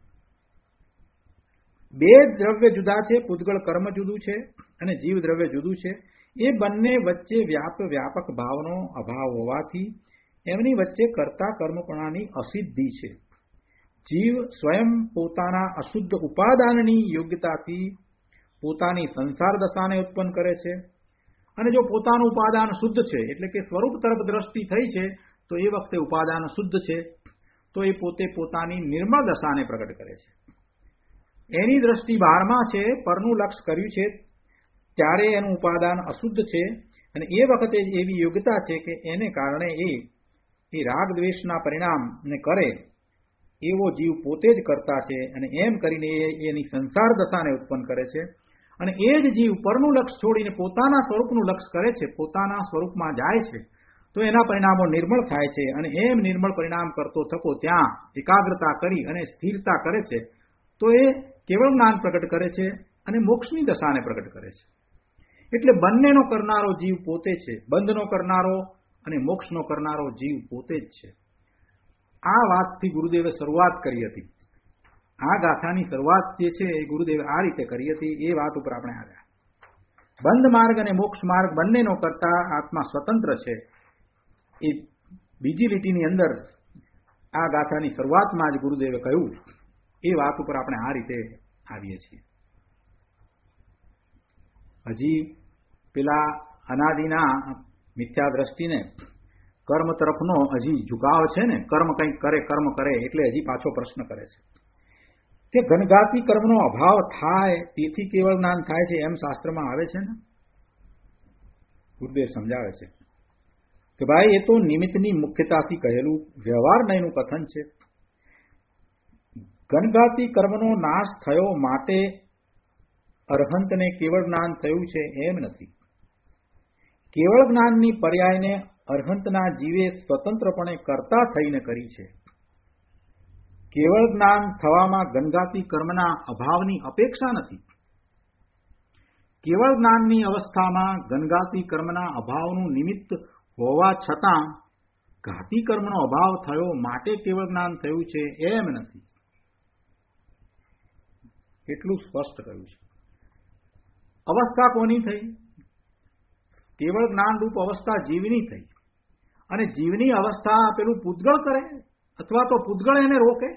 2 દ્રવ્ય જુદા છે, પૂતગળ કર્મ જુદું છે અને જીવ દ્રવ્ય જુદું છે. એ બંને વચ્ચે વ્યાપક ભાવનો અભાવ હોવાથી એમની વચ્ચે કર્તા કર્મપણાની અસિદ્ધિ છે. જીવ સ્વયં પોતાના અશુદ્ધ ઉપાદાનની યોગ્યતાથી પોતાની સંસાર દશાને ઉત્પન્ન કરે છે, અને જો પોતાનું ઉપાદાન શુદ્ધ છે એટલે કે સ્વરૂપ તરફ દ્રષ્ટિ થઈ છે તો એ વખતે ઉપાદાન શુદ્ધ છે તો એ પોતે પોતાની નિર્મળ દશાને પ્રગટ કરે છે. એની દ્રષ્ટિ બહારમાં છે, પરનું લક્ષ કર્યું છે ત્યારે એનું ઉપાદાન અશુદ્ધ છે અને એ વખતે એવી યોગ્યતા છે કે એને કારણે એ રાગ દ્વેષના પરિણામને કરે એવો જીવ પોતે જ કરતા છે અને એમ કરીને એની સંસાર દશાને ઉત્પન્ન કરે છે. અને એ જ જીવ પરનું લક્ષ છોડીને પોતાના સ્વરૂપનું લક્ષ કરે છે, પોતાના સ્વરૂપમાં જાય છે તો એના પરિણામો નિર્મળ થાય છે અને એમ નિર્મળ પરિણામ કરતો થકો ત્યાં એકાગ્રતા કરી અને સ્થિરતા કરે છે તો એ કેવળ જ્ઞાન પ્રગટ કરે છે અને મોક્ષની દશાને પ્રગટ કરે છે. એટલે બંનેનો કરનારો જીવ પોતે છે, બંધનો કરનારો અને મોક્ષનો કરનારો જીવ પોતે જ છે. આ વાતથી ગુરુદેવે શરૂઆત કરી હતી. આ ગાથાની શરૂઆત જે છે એ ગુરુદેવે આ રીતે કરી હતી. એ વાત ઉપર આપણે આવ્યા. બંધ માર્ગ અને મોક્ષ માર્ગ બંનેનો કરતા આત્મા સ્વતંત્ર છે. એ બીજી લીટીની અંદર આ ગાથાની શરૂઆતમાં જ ગુરુદેવે કહ્યું. એ વાત ઉપર આપણે આ રીતે આવીએ છીએ. હજી પેલા અનાદિના મિથ્યા દ્રષ્ટિને કર્મ તરફનો હજી ઝુકાવ છે ને, કર્મ કંઈક કરે, કર્મ કરે એટલે હજી પાછો પ્રશ્ન કરે છે કે ઘનઘાતી કર્મનો અભાવ થાય તેથી કેવળ જ્ઞાન થાય છે એમ શાસ્ત્રમાં આવે છે ને. ગુરુદેવ સમજાવે છે કે ભાઈ એ તો નિમિત્તની મુખ્યતાથી કહેલું વ્યવહારનયનું કથન છે. ઘનઘાતી કર્મનો નાશ થયો માટે અરહંતને કેવળ જ્ઞાન થયું છે એમ નથી. કેવળ જ્ઞાનની પર્યાયને અરહંતના જીવે સ્વતંત્રપણે કરતા થઈને કરી છે. કેવળ જ્ઞાન થવામાં ઘનઘાતી કર્મના અભાવની અપેક્ષા નથી. કેવળ જ્ઞાનની અવસ્થામાં ઘનઘાતી કર્મના અભાવનું નિમિત્ત હોવા છતાં ઘાતી કર્મનો અભાવ થયો માટે કેવળ જ્ઞાન થયું છે એમ નથી. એટલું સ્પષ્ટ કહ્યું છે. અવસ્થા કોની થઈ? કેવળ જ્ઞાનરૂપ અવસ્થા જીવની થઈ. અને જીવની અવસ્થા પેલું પૂતગળ કરે અથવા તો પૂતગળ એને રોકે?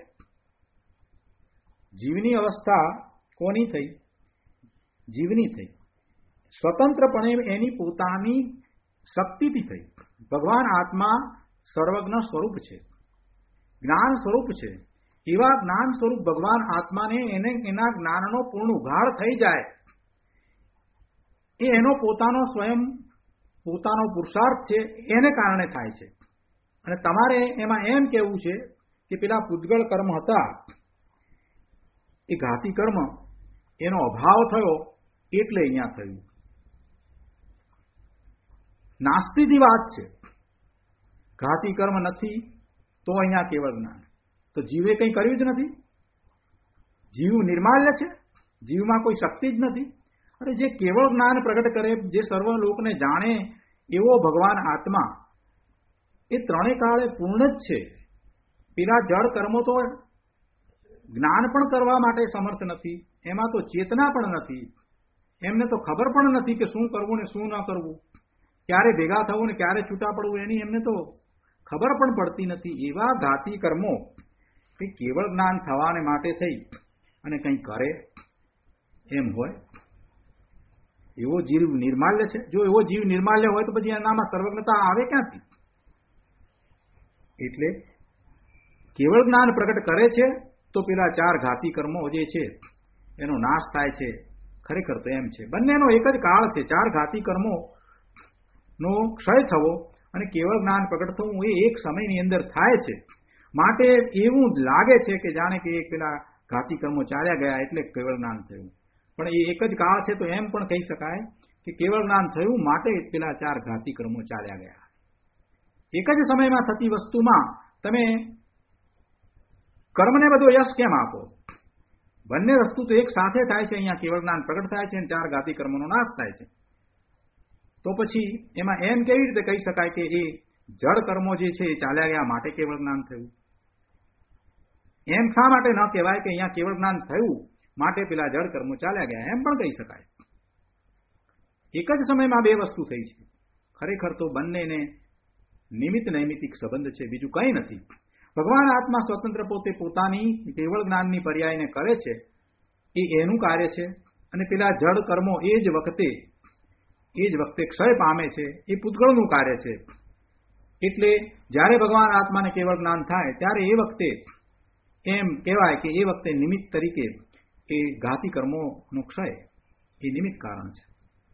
જીવની અવસ્થા કોની થઈ? જીવની થઈ. સ્વતંત્રપણે એની પોતાની શક્તિથી થઈ. ભગવાન આત્મા સર્વજ્ઞ સ્વરૂપ છે, જ્ઞાન સ્વરૂપ છે. એવા જ્ઞાન સ્વરૂપ ભગવાન આત્માને એના જ્ઞાનનો પૂર્ણ ઉઘાડ થઈ જાય એ એનો પોતાનો સ્વયં પોતાનો પુરુષાર્થ છે, એને કારણે થાય છે. અને તમારે એમાં એમ કહેવું છે કે પેલા પૂતગળ કર્મ હતા એ ઘાતી કર્મ એનો અભાવ થયો એટલે અહીંયા થયું. નાસ્તિથી વાત છે. ઘાતી કર્મ નથી તો અહીંયા કેવળ જ્ઞાન. તો જીવે કંઈ કર્યું જ નથી. જીવ નિર્માલ્ય છે, જીવમાં કોઈ શક્તિ જ નથી. અરે જે કેવળ જ્ઞાન પ્રગટ કરે, જે સર્વ લોકને જાણે એવો ભગવાન આત્મા એ ત્રણેય કાળે પૂર્ણ જ છે. પેલા જળ કર્મો તો જ્ઞાન પણ કરવા માટે સમર્થ નથી, એમાં તો ચેતના પણ નથી, એમને તો ખબર પણ નથી કે શું કરવું ને શું ન કરવું, ક્યારે ભેગા થવું ને ક્યારે છૂટા પડવું એની એમને તો ખબર પણ પડતી નથી. એવા ઘાતી કર્મો કે કેવળ જ્ઞાન થવાને માટે થઈ અને કંઈ કરે એમ હોય એવો જીવ નિર્માલ્ય છે. જો એવો જીવ નિર્માલ્ય હોય તો પછી એનામાં સર્વજ્ઞતા આવે ક્યાંથી? એટલે કેવળ જ્ઞાન પ્રગટ કરે છે તો પેલા ચાર ઘાતી કર્મો જે છે એનો નાશ થાય છે. ખરેખર તો એમ છે, બંનેનો એક જ કાળ છે. ચાર ઘાતી કર્મો નો ક્ષય થવો અને કેવળ જ્ઞાન પ્રગટ થવું એ એક સમયની અંદર થાય છે. માટે એવું લાગે છે કે જાણે કે પેલા ઘાતી કર્મો ચાલ્યા ગયા એટલે કેવળ જ્ઞાન થયું, પણ એ એક જ કાળ છે. તો એમ પણ કહી શકાય કે કેવળ જ્ઞાન થયું માટે પેલા ચાર ઘાતી કર્મો ચાલ્યા ગયા. એક જ સમયમાં થતી વસ્તુમાં તમે કર્મને બધો યશ કેમ આપો? બંને વસ્તુ તો એક સાથે થાય છે. અહીંયા કેવળ જ્ઞાન પ્રગટ થાય છે અને ચાર ઘાતી કર્મોનો નાશ થાય છે. તો પછી એમાં એમ કેવી રીતે કહી શકાય કે એ જળ કર્મો જે છે એ ચાલ્યા ગયા માટે કેવળ જ્ઞાન થયું? એમ શા માટે ન કહેવાય કે અહીંયા કેવળ જ્ઞાન થયું માટે પેલા જળ કર્મો ચાલ્યા ગયા? એમ પણ કહી શકાય. એક જ સમયમાં બે વસ્તુ થઈ છે. ખરેખર તો બંનેને નિમિત્ત નૈમિતિક સંબંધ છે, બીજું કંઈ નથી. ભગવાન આત્મા સ્વતંત્ર પોતે પોતાની કેવળ જ્ઞાનની પર્યાયને કરે છે, એ એનું કાર્ય છે. અને પેલા જળ કર્મો એ જ વખતે ક્ષય પામે છે, એ પૂતગળનું કાર્ય છે. એટલે જ્યારે ભગવાન આત્માને કેવળ જ્ઞાન થાય ત્યારે એ વખતે એમ કહેવાય કે એ વખતે નિમિત્ત તરીકે એ ઘાતી કર્મોનો ક્ષય એ નિમિત્ત કારણ છે.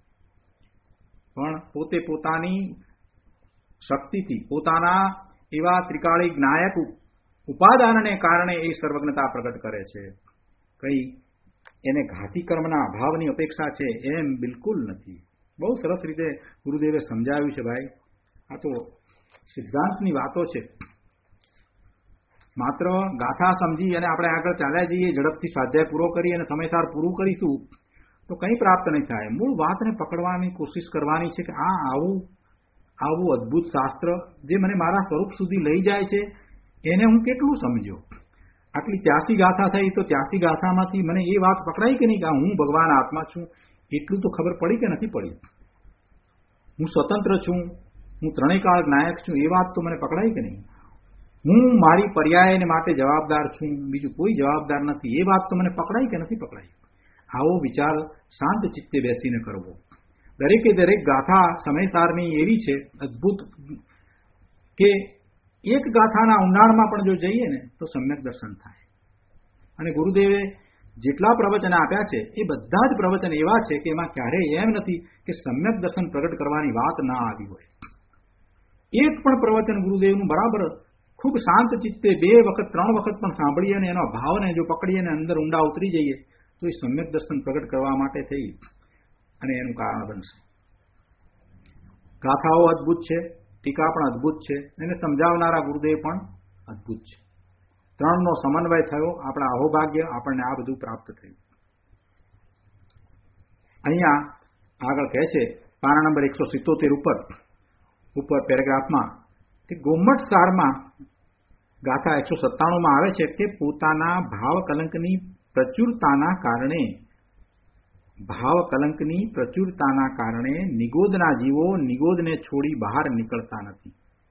પણ પોતે પોતાની શક્તિથી પોતાના એવા ત્રિકાળી જ્ઞાયક ઉપાદાનને કારણે એ સર્વજ્ઞતા પ્રગટ કરે છે. કઈ એને ઘાતી કર્મના અભાવની અપેક્ષા છે એમ બિલકુલ નથી. બહુ સરસ રીતે ગુરુદેવે સમજાવ્યું છે ભાઈ. આ તો સિદ્ધાંતની વાતો છે. માત્ર ગાથા સમજી અને આપણે આગળ ચાલ્યા જઈએ, ઝડપથી સ્વાધ્યાય પૂરો કરી અને સમયસર પૂરું કરીશું તો કંઈ પ્રાપ્ત નહીં થાય. મૂળ વાતને પકડવાની કોશિશ કરવાની છે કે આ આવું અદ્ભુત શાસ્ત્ર જે મને મારા સ્વરૂપ સુધી લઈ જાય છે એને હું કેટલું સમજ્યો. આટલી 83 ગાથા થઈ તો 83 ગાથામાંથી મને એ વાત પકડાઈ કે નહીં કે હું ભગવાન આત્મા છું એટલું તો ખબર પડી કે નથી પડી? હું સ્વતંત્ર છું, હું ત્રણેય કાળ જ્ઞાયક છું, એ વાત તો મને પકડાઈ કે નહીં? હું મારી પર્યાયને માટે જવાબદાર છું, બીજું કોઈ જવાબદાર નથી, એ વાત તો મને પકડાઈ કે નથી પકડાઈ? આવો વિચાર શાંત ચિત્તે બેસીને કરવો. દરેકે દરેક ગાથા સમયસારની એવી છે અદ્ભુત કે એક ગાથાના ઊંડાણમાં પણ જો જઈએ ને તો સમ્યક દર્શન થાય. અને ગુરુદેવે જેટલા પ્રવચન આપ્યા છે એ બધા જ પ્રવચન એવા છે કે એમાં ક્યારેય એમ નથી કે સમ્યક દર્શન પ્રગટ કરવાની વાત ના આવી હોય. એક પણ પ્રવચન ગુરુદેવનું બરાબર ખૂબ શાંત ચિત્તે 2 વખત 3 વખત પણ સાંભળીએ અને એનો ભાવને જો પકડીએ અને અંદર ઊંડા ઉતરી જઈએ તો એ સમ્યક દર્શન પ્રગટ કરવા માટે થઈ અને એનું કારણ બનશે. ગાથાઓ અદ્ભુત છે, ટીકા પણ અદ્ભુત છે, એને સમજાવનારા ગુરુદેવ પણ અદ્ભુત છે. ત્રણનો સમન્વય થયો, આપણા અહોભાગ્ય, આપણને આ બધું પ્રાપ્ત થયું. અહીંયા આગળ કહે છે પાના નંબર 177 ઉપર પેરેગ્રાફમાં કે ગોમટ સારમાં ગાથા 197માં આવે છે કે પોતાના ભાવ કલંકની પ્રચુરતાના કારણે ભાવ કલંકની પ્રચુરતાના કારણે નિગોદના જીવો નિગોદને છોડી બહાર નીકળતા નથી.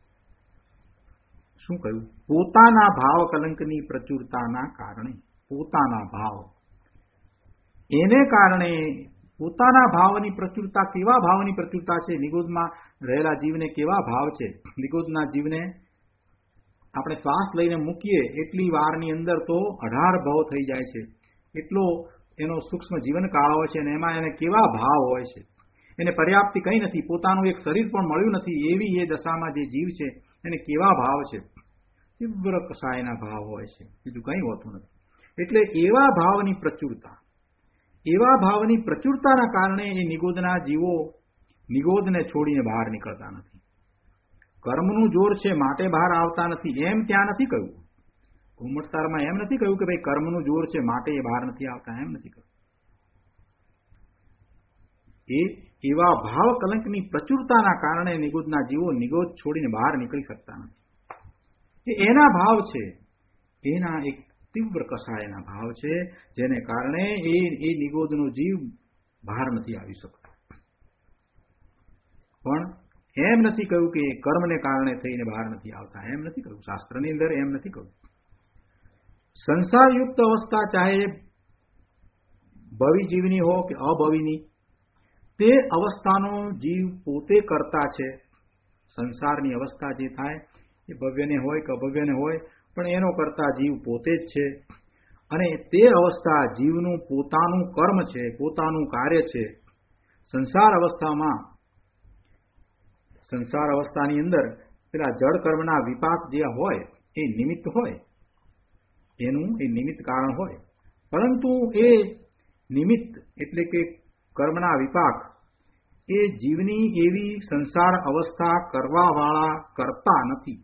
શું કહ્યું? પોતાના ભાવ કલંકની પ્રચુરતાના કારણે, પોતાના ભાવ એને કારણે, પોતાના ભાવની પ્રચુરતા, કેવા ભાવની પ્રચુરતા છે? નિગોદમાં રહેલા જીવને કેવા ભાવ છે? નિગોદના જીવને આપણે શ્વાસ લઈને મૂકીએ એટલી વારની અંદર તો 18 ભાવ થઈ જાય છે. એટલો એનો સૂક્ષ્મ જીવનકાળ હોય છે અને એમાં એને કેવા ભાવ હોય છે. એને પર્યાપ્તિ કંઈ નથી, પોતાનું એક શરીર પણ મળ્યું નથી એવી એ દશામાં જે જીવ છે એને કેવા ભાવ છે? તીવ્ર કસાયના ભાવ હોય છે, બીજું કંઈ હોતું નથી. એટલે એવા ભાવની પ્રચુરતા, એવા ભાવની પ્રચુરતાના કારણે એ નિગોદના જીવો નિગોદને છોડીને બહાર નીકળતા નથી. કર્મનું જોર છે માટે બહાર આવતા નથી એમ ત્યાં નથી કહ્યું. ઘુમટસારમાં એમ નથી કહ્યું કે ભાઈ કર્મનું જોર છે માટે એ બહાર નથી આવતા, એમ નથી કહ્યું. એ એવા ભાવ કલંકની પ્રચુરતાના કારણે નિગોદના જીવો નિગોદ છોડીને બહાર નીકળી શકતા નથી. એ એના ભાવ છે, એના એક તીવ્ર કસાયના ભાવ છે જેને કારણે એ નિગોદનો જીવ બહાર નથી આવી શકતો. પણ એમ નથી કહ્યું કે કર્મને કારણે થઈને બહાર નથી આવતા, એમ નથી કહ્યું. શાસ્ત્રની અંદર એમ નથી કહ્યું. સંસારયુક્ત અવસ્થા ચાહે ભવી જીવની હો કે અભવીની, તે અવસ્થાનો જીવ પોતે કરતા છે. સંસારની અવસ્થા જે થાય એ ભવ્યને હોય કે અભવ્યને હોય, પણ એનો કરતા જીવ પોતે જ છે. અને તે અવસ્થા જીવનું પોતાનું કર્મ છે, પોતાનું કાર્ય છે. સંસાર અવસ્થાની અંદર પેલા જળ કર્મના વિપાક જે હોય એ નિમિત્ત હોય, એનું એ નિમિત્ત કારણ હોય. પરંતુ એ નિમિત્ત એટલે કે કર્મના વિપાક એ જીવની એવી સંસાર અવસ્થા કરવાવાળા કરતા નથી,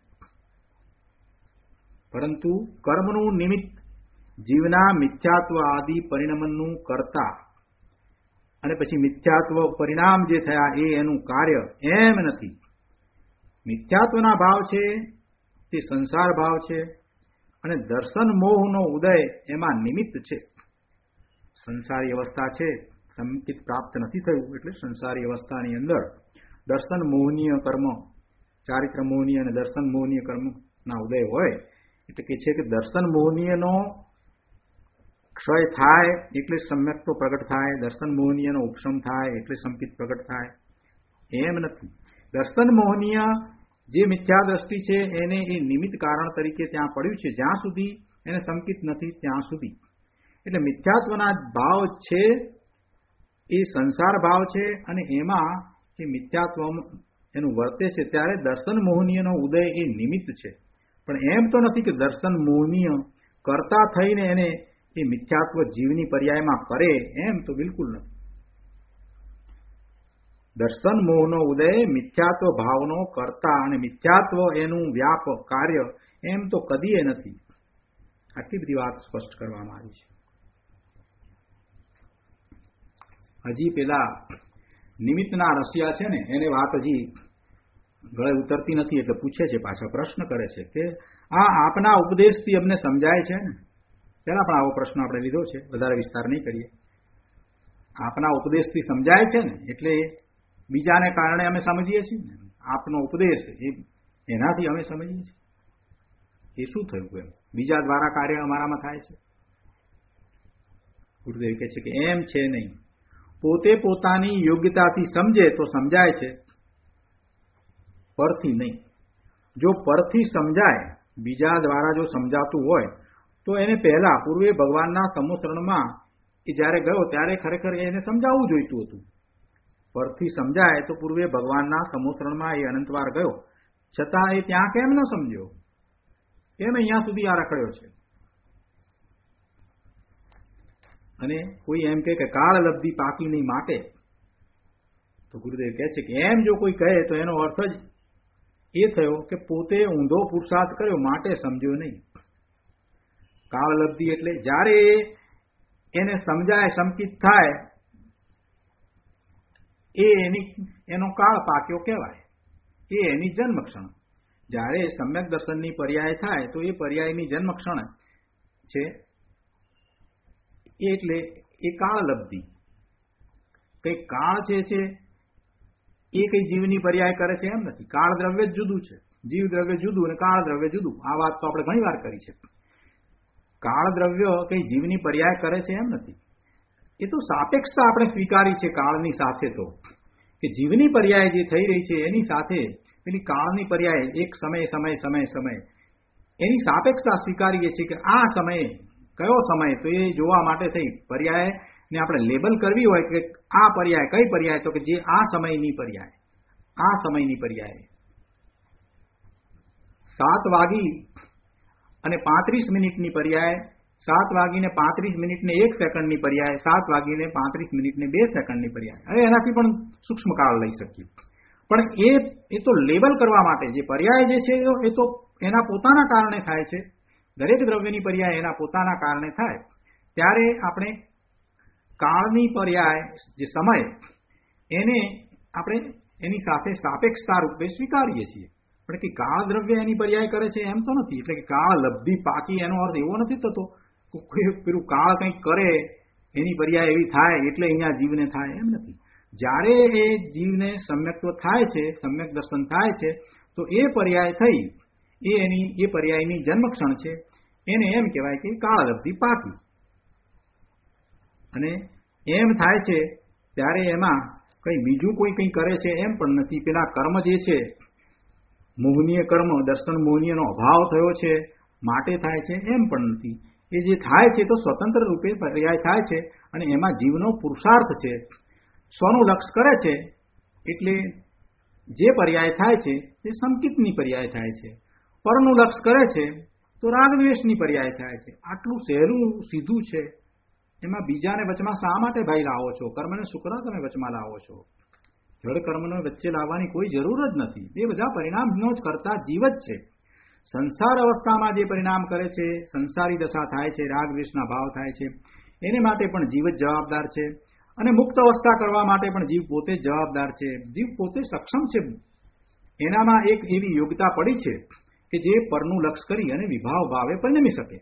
પરંતુ કર્મનું નિમિત્ત જીવના મિથ્યાત્વ આદિ પરિણમનનું કરતા, અને પછી મિથ્યાત્વ પરિણામ જે થયા એ એનું કાર્ય એમ નથી. મિથ્યાત્વના ભાવ છે તે સંસાર ભાવ છે, અને દર્શન મોહનો ઉદય એમાં નિમિત્ત છે. સંસારી અવસ્થા છે, સંકિત પ્રાપ્ત નથી થયું, એટલે સંસારી અવસ્થાની અંદર દર્શન મોહનીય કર્મ, ચારિત્ર મોહનીય અને દર્શન મોહનીય કર્મના ઉદય હોય. એટલે કે છે કે દર્શન મોહનીયનો ક્ષય થાય એટલે સમ્યક્તો પ્રગટ થાય, દર્શન મોહનીયનો ઉપશમ થાય એટલે સંકિત પ્રગટ થાય, એમ નથી. દર્શન મોહનીય જે મિથ્યા દ્રષ્ટિ છે એને એ નિમિત્ત કારણ તરીકે ત્યાં પડ્યું છે, જ્યાં સુધી એને સંકિત નથી ત્યાં સુધી. એટલે મિથ્યાત્વના ભાવ છે એ સંસાર ભાવ છે, અને એમાં એ મિથ્યાત્વ એનું વર્તે છે ત્યારે દર્શન મોહનીયનો ઉદય એ નિમિત્ત છે. પણ એમ તો નથી કે દર્શન મોહનીય કરતા થઈને એને એ મિથ્યાત્વ જીવની પર્યાયમાં કરે, એમ તો બિલકુલ નથી. દર્શન મોહનો ઉદય મિથ્યાત્વ ભાવનો કરતા અને મિથ્યાત્વ એનું વ્યાપ કાર્ય એમ તો કદીએ નથી. આટલી બધી વાત સ્પષ્ટ કરવામાં આવી છે. હજી પેલા નિમિત્તના રસિયા છે ને એને વાત હજી ગળે ઉતરતી નથી, એટલે પૂછે છે, પાછા પ્રશ્ન કરે છે કે આ આપના ઉપદેશથી અમને સમજાય છે ને. પહેલા પણ આવો પ્રશ્ન આપણે લીધો છે, વધારે વિસ્તાર નહીં કરીએ. આપના ઉપદેશથી સમજાય છે ને, એટલે બીજાને કારણે અમે સમજીએ છીએ ને. આપનો ઉપદેશ એનાથી અમે સમજીએ છીએ. એ શું થયું? એમ બીજા દ્વારા કાર્ય અમારામાં થાય છે. ગુરુદેવ કહે છે કે એમ છે નહીં. પોતે પોતાની યોગ્યતાથી સમજે તો સમજાય છે, પરથી નહીં. જો પરથી સમજાય, બીજા દ્વારા જો સમજાતું હોય તો એને પહેલા પૂર્વે ભગવાનના સમોસરણમાં એ જ્યારે ગયો ત્યારે ખરેખર એને સમજાવવું જોઈતું હતું. પરથી સમજાય તો પૂર્વે ભગવાનના સમોસરણમાં એ અનંતવાર ગયો, છતાં એ ત્યાં કેમ ન સમજ્યો? કેમ અહીંયા સુધી આ રખડ્યો છે? અને કોઈ એમ કે કાળ લબ્ધિ પાકી નહીં માટે, તો ગુરુદેવ કહે છે કે એમ જો કોઈ કહે તો એનો અર્થ જ એ થયો કે પોતે ઊંધો પુરુષાર્થ કર્યો માટે સમજ્યો નહીં. કાળ લબ્ધિ એટલે જ્યારે એને સમજાય, સંકિત થાય, એનો કાળ પાક્યો કહેવાય. એ એની જન્મક્ષણ. જ્યારે સમ્યક દર્શનની પર્યાય થાય તો એ પર્યાયની જન્મક્ષણ છે, એટલે એ કાળ લબ્ધિ. કઈ કાળ છે એ કઈ જીવની પર્યાય કરે છે એમ નથી. કાળ દ્રવ્ય જ જુદું છે, જીવ દ્રવ્ય જુદું અને કાળ દ્રવ્ય જુદું. આ વાત તો આપણે ઘણી વાર કરી છે. કાળ દ્રવ્ય કઈ જીવની પર્યાય કરે છે એમ નથી. એ તો સાપેક્ષતા આપણે સ્વીકારી છે કાળની સાથે, તો કે જીવની પર્યાય જે થઈ રહી છે એની સાથે પેલી કાળની પર્યાય એક સમય એની સાપેક્ષતા સ્વીકારીએ છીએ કે આ સમયે કયો સમય, તો એ જોવા માટે થઈ પર્યાય ને આપણે લેબલ કરવી હોય કે આ પર્યાય કઈ પર્યાય, તો કે જે આ સમયની પર્યાય, આ સમયની પર્યાય 7 વાગી અને 35 મિનિટની પર્યાય, 7 વાગીને 35 મિનિટને 1 સેકન્ડની પર્યાય, 7 વાગીને 35 મિનિટને 2 સેકન્ડની પર્યાય. હવે એનાથી પણ સૂક્ષ્મ કાળ લઈ શકીએ, પણ એ તો લેબલ કરવા માટે જે પર્યાય જે છે એ તો એના પોતાના કારણે થાય છે. દરેક દ્રવ્યની પર્યાય એના પોતાના કારણે થાય. ત્યારે આપણે કાળની પર્યાય જે સમય એને આપણે એની સાથે સાપેક્ષતા રૂપે સ્વીકારીએ છીએ. પણ કે કાળ દ્રવ્ય એની પર્યાય કરે છે એમ તો નથી. એટલે કે કાળ લબ્ધી પાકી એનો અર્થ એવો નથી થતો કોઈ પેલું કાળ કંઈક કરે એની પર્યાય એવી થાય એટલે અહીંયા જીવને થાય એમ નથી. જ્યારે એ જીવને સમ્યક્ત્વ થાય છે, સમ્યક દર્શન થાય છે, તો એ પર્યાય થઈ એ પર્યાયની જન્મક્ષણ છે. એને એમ કહેવાય કે કાળ લબ્ધી પાકી. અને એમ થાય છે ત્યારે એમાં કઈ બીજું કોઈ કંઈ કરે છે એમ પણ નથી. પેલા કર્મ જે છે મોહનીય કર્મ, દર્શન મોહનીયનો અભાવ થયો છે માટે થાય છે એમ પણ નથી. એ જે થાય છે તો સ્વતંત્ર રૂપે પર્યાય થાય છે અને એમાં જીવનો પુરુષાર્થ છે. સ્વનું લક્ષ કરે છે એટલે જે પર્યાય થાય છે તે સંકિતની પર્યાય થાય છે. પરનું લક્ષ કરે છે તો રાગદ્વેષની પર્યાય થાય છે. આટલું સહેલું સીધું છે. એમાં બીજાને વચમાં શા માટે ભાઈ લાવો છો? કર્મને શુક્ર તમે વચમાં લાવો છો? જળ કર્મને વચ્ચે લાવવાની કોઈ જરૂર જ નથી. એ બધા પરિણામનો જ કરતા જીવ જ છે. સંસાર અવસ્થામાં જે પરિણામ કરે છે, સંસારી દશા થાય છે, રાગદ્વેષના ભાવ થાય છે, એને માટે પણ જીવ જ જવાબદાર છે. અને મુક્ત અવસ્થા કરવા માટે પણ જીવ પોતે જ જવાબદાર છે. જીવ પોતે સક્ષમ છે. એનામાં એક એવી યોગ્યતા પડી છે કે જે પરનું લક્ષ કરી અને વિભાવ ભાવે પરિણમી શકે.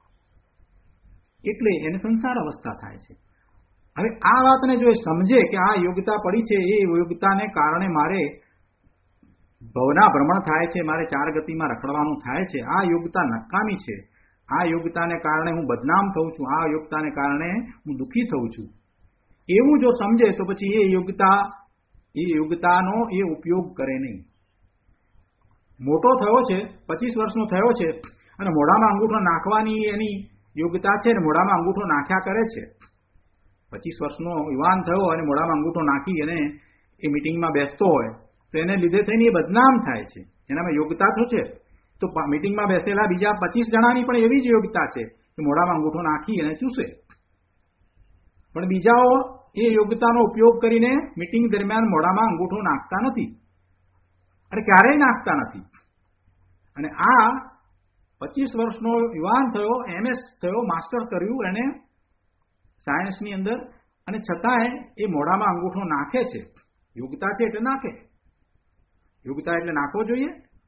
એટલે એને સંસાર અવસ્થા થાય છે. હવે આ વાતને જો એ સમજે કે આ યોગ્યતા પડી છે, એ યોગ્યતાને કારણે મારે ભવના ભ્રમણ થાય છે, મારે 4 ગતિમાં રખડવાનું થાય છે, આ યોગ્યતા નકામી છે, આ યોગ્યતાને કારણે હું બદનામ થઉં છું, આ યોગ્યતાને કારણે હું દુઃખી થઉં છું, એવું જો સમજે તો પછી એ યોગ્યતાનો એ ઉપયોગ કરે નહીં. મોટો થયો છે, 25 વર્ષનો થયો છે અને મોઢામાં અંગૂઠો નાખવાની એની યોગ્યતા છે ને મોઢામાં અંગૂઠો નાખ્યા કરે છે. 25 વર્ષનો યુવાન થયો અને મોઢામાં અંગૂઠો નાખી અને એ મિટિંગમાં બેસતો હોય તો એને લીધે થઈને એ બદનામ થાય છે. એનામાં યોગ્યતા તો છે. તો મિટિંગમાં બેસેલા બીજા 25 જણાની પણ એવી જ યોગ્યતા છે કે મોઢામાં અંગૂઠો નાખી અને ચૂસે. પણ બીજાઓ એ યોગ્યતાનો ઉપયોગ કરીને મિટિંગ દરમિયાન મોઢામાં અંગૂઠો નાખતા નથી અને ક્યારેય નાખતા નથી. અને આ 25 વર્ષનો યુવાન થયો, MS થયો, માસ્ટર કર્યું એને સાયન્સની અંદર, અને છતાંય એ મોઢામાં અંગૂઠો નાખે છે. યોગ્યતા છે એટલે નાખે. યોગ્યતા એટલે નાખવો જોઈએ.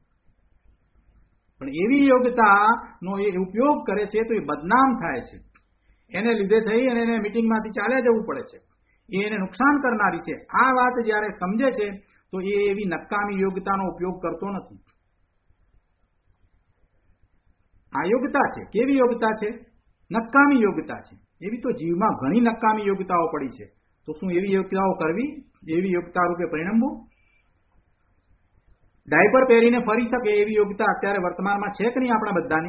પણ એવી યોગ્યતાનો એ ઉપયોગ કરે છે તો એ બદનામ થાય છે. એને લીધે થઈ અને એને મિટિંગમાંથી ચાલ્યા જવું પડે છે. એ એને નુકસાન કરનારી છે. આ વાત જ્યારે સમજે છે તો એ એવી નકામી યોગ્યતાનો ઉપયોગ કરતો નથી. આ યોગ્યતા છે. કેવી યોગ્યતા છે? નકામી યોગ્યતા છે. એવી તો જીવમાં ઘણી નકામી યોગ્યતાઓ પડી છે. તો શું એવી યોગ્યતાઓ કરવી? એવી યોગ્યતા રૂપે પરિણમવું? ડાયપર પહેરીને ફરી શકે એવી યોગ્યતા અત્યારે વર્તમાનમાં છે કે નહીં આપણા બધાની?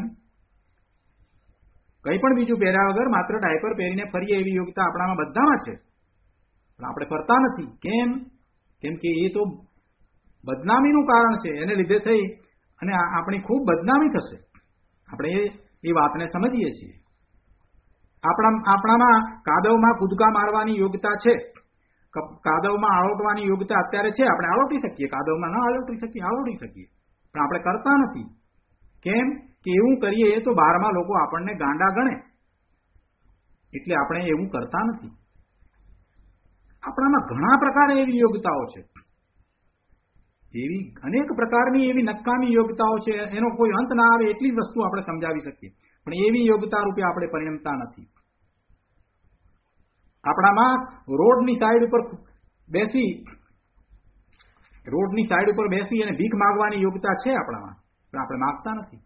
કંઈ પણ બીજું પહેર્યા વગર માત્ર ડાયપર પહેરીને ફરીએ એવી યોગ્યતા આપણામાં બધામાં છે. પણ આપણે ફરતા નથી. કેમ? કેમ કે એ તો બદનામીનું કારણ છે. એને લીધે થઈ અને આપણી ખૂબ બદનામી થશે. આપણે એ વાતને સમજીએ છીએ. આપણામાં કાદવમાં કૂદકા મારવાની યોગ્યતા છે. કાદવમાં આળોટવાની યોગ્યતા અત્યારે છે. આપણે આળોટી શકીએ. કાદવમાં ન આળોટી શકીએ. પણ આપણે કરતા નથી. કેમ? કે એવું કરીએ તો બહારમાં લોકો આપણને ગાંડા ગણે. એટલે આપણે એવું કરતા નથી. આપણામાં ઘણા પ્રકારે એવી યોગ્યતાઓ છે. એવી અનેક પ્રકારની એવી નકામી યોગ્યતાઓ છે. એનો કોઈ અંત ના આવે એટલી જ વસ્તુ આપણે સમજાવી શકીએ. પણ એવી યોગ્યતા રૂપે આપણે પરિણમતા નથી. આપણામાં રોડની સાઈડ ઉપર બેસી અને ભીખ માંગવાની યોગ્યતા છે આપણામાં, પણ આપણે માંગતા નથી.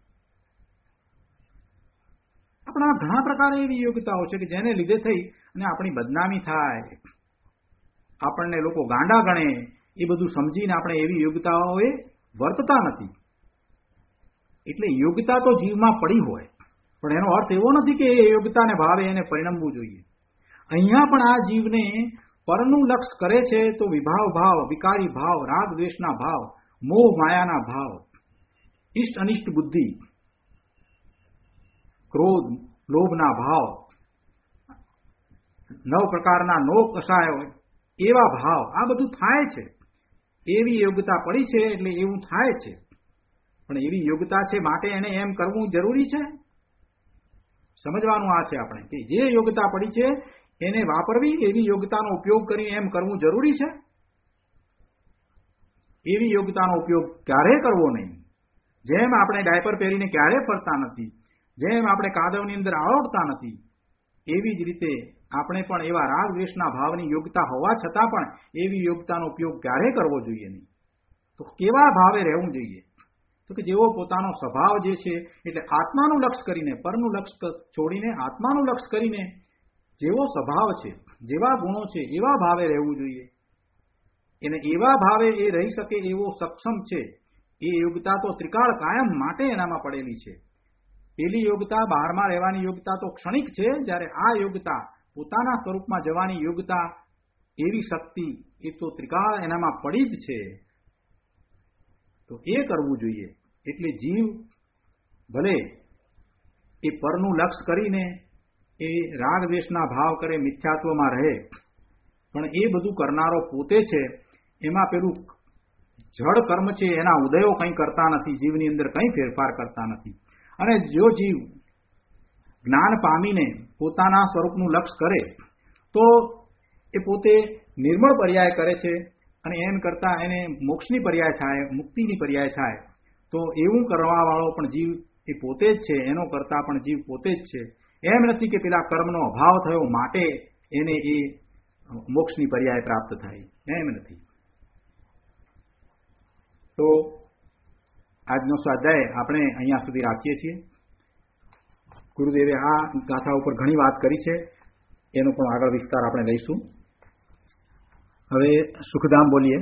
આપણા ઘણા પ્રકારે એવી યોગ્યતાઓ છે કે જેને લીધે થઈ અને આપણી બદનામી થાય, આપણને લોકો ગાંડા ગણે, એ બધું સમજીને આપણે એવી યોગ્યતાઓએ વર્તતા નથી. એટલે યોગ્યતા તો જીવમાં પડી હોય, પણ એનો અર્થ એવો નથી કે એ યોગ્યતાને ભાવે એને પરિણમવું જોઈએ. અહીંયા પણ આ જીવને પરનું લક્ષ કરે છે તો વિભાવ ભાવ, વિકારી ભાવ, રાગ દ્વેષના ભાવ, મોહ માયાના ભાવ, ઇષ્ટ અનિષ્ટ બુદ્ધિ, ક્રોધ લોભના ભાવ, 9 પ્રકારના નોક કસાયો, એવા ભાવ, આ બધું થાય છે. એવી યોગ્યતા પડી છે એટલે એવું થાય છે. પણ એવી યોગ્યતા છે માટે એને એમ કરવું જરૂરી છે? સમજવાનું આ છે આપણે કે જે યોગ્યતા પડી છે એને વાપરવી, એવી યોગ્યતાનો ઉપયોગ કરી એમ કરવું જરૂરી છે. એવી યોગ્યતાનો ઉપયોગ ક્યારે કરવો નહીં. જેમ આપણે ડાયપર પહેરીને ક્યારે ફરતા નથી, જેમ આપણે કાદવની અંદર આવડતા નથી, એવી જ રીતે આપણે પણ એવા રાગ દ્વેષના ભાવની યોગ્યતા હોવા છતાં પણ એવી યોગ્યતાનો ઉપયોગ ક્યારે કરવો જોઈએ નહીં. તો કેવા ભાવે રહેવું જોઈએ? તો કે જેવો પોતાનો સ્વભાવ જે છે, એટલે આત્માનું લક્ષ્ય કરીને, પરનું લક્ષ્ય છોડીને આત્માનું લક્ષ્ય કરીને જેવો સ્વભાવ છે, જેવા ગુણો છે, એવા ભાવે રહેવું જોઈએ. એને એવા ભાવે એ રહી શકે એવો સક્ષમ છે. એ યોગ્યતા તો ત્રિકાળ કાયમ માટે એનામાં પડેલી છે. પેલી યોગ્યતા બહારમાં રહેવાની યોગ્યતા તો ક્ષણિક છે, જ્યારે આ યોગ્યતા પોતાના સ્વરૂપમાં જવાની યોગ્યતા, એવી શક્તિ એ તો ત્રિકાળ એનામાં પડી જ છે. તો એ કરવું જોઈએ. એટલે જીવ ભલે એ પરનું લક્ષ્ય કરીને એ રાગ દ્વેષના ભાવ કરે, મિથ્યાત્વમાં રહે, પણ એ બધું કરનારો પોતે છે. એમાં પેલું જડ કર્મ છે એના ઉદયો કંઈ કરતા નથી, જીવની અંદર કંઈ ફેરફાર કરતા નથી. અને જો જીવ જ્ઞાન પામીને પોતાના સ્વરૂપનું લક્ષ્ય કરે તો એ પોતે નિર્મળ પર્યાય કરે છે, અને એમ કરતા એને મોક્ષની પર્યાય થાય, મુક્તિની પર્યાય થાય. તો એવું કરવા વાળો પણ જીવ એ પોતે જ છે, એનો કરતા પણ જીવ પોતે જ છે. એમ નથી કે પેલા કર્મનો અભાવ થયો માટે એને એ મોક્ષની પર્યાય પ્રાપ્ત થાય, એમ નથી. તો આજનો સ્વાધ્યાય આપણે અહીંયા સુધી રાખીએ છીએ. ગુરુદેવે આ ગાથા ઉપર ઘણી વાત કરી છે, એનો પણ આગળ વિસ્તાર આપણે લઈશું. હવે સુખધામ બોલીએ.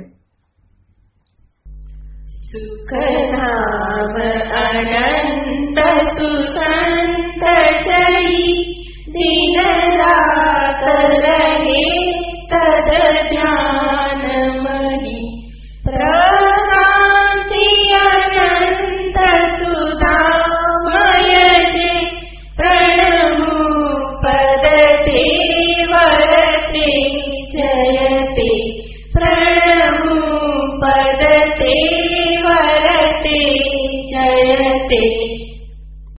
સુખધામ અનંત સુસંત ચરી દિન રાત રહે તદ ધ્યાન મહી પ્રશાંતિ અનંત સુધામય જે પ્રણમુ પદ તે વરતે જયતે પ્રણમુ પદ તે વરતે જયતે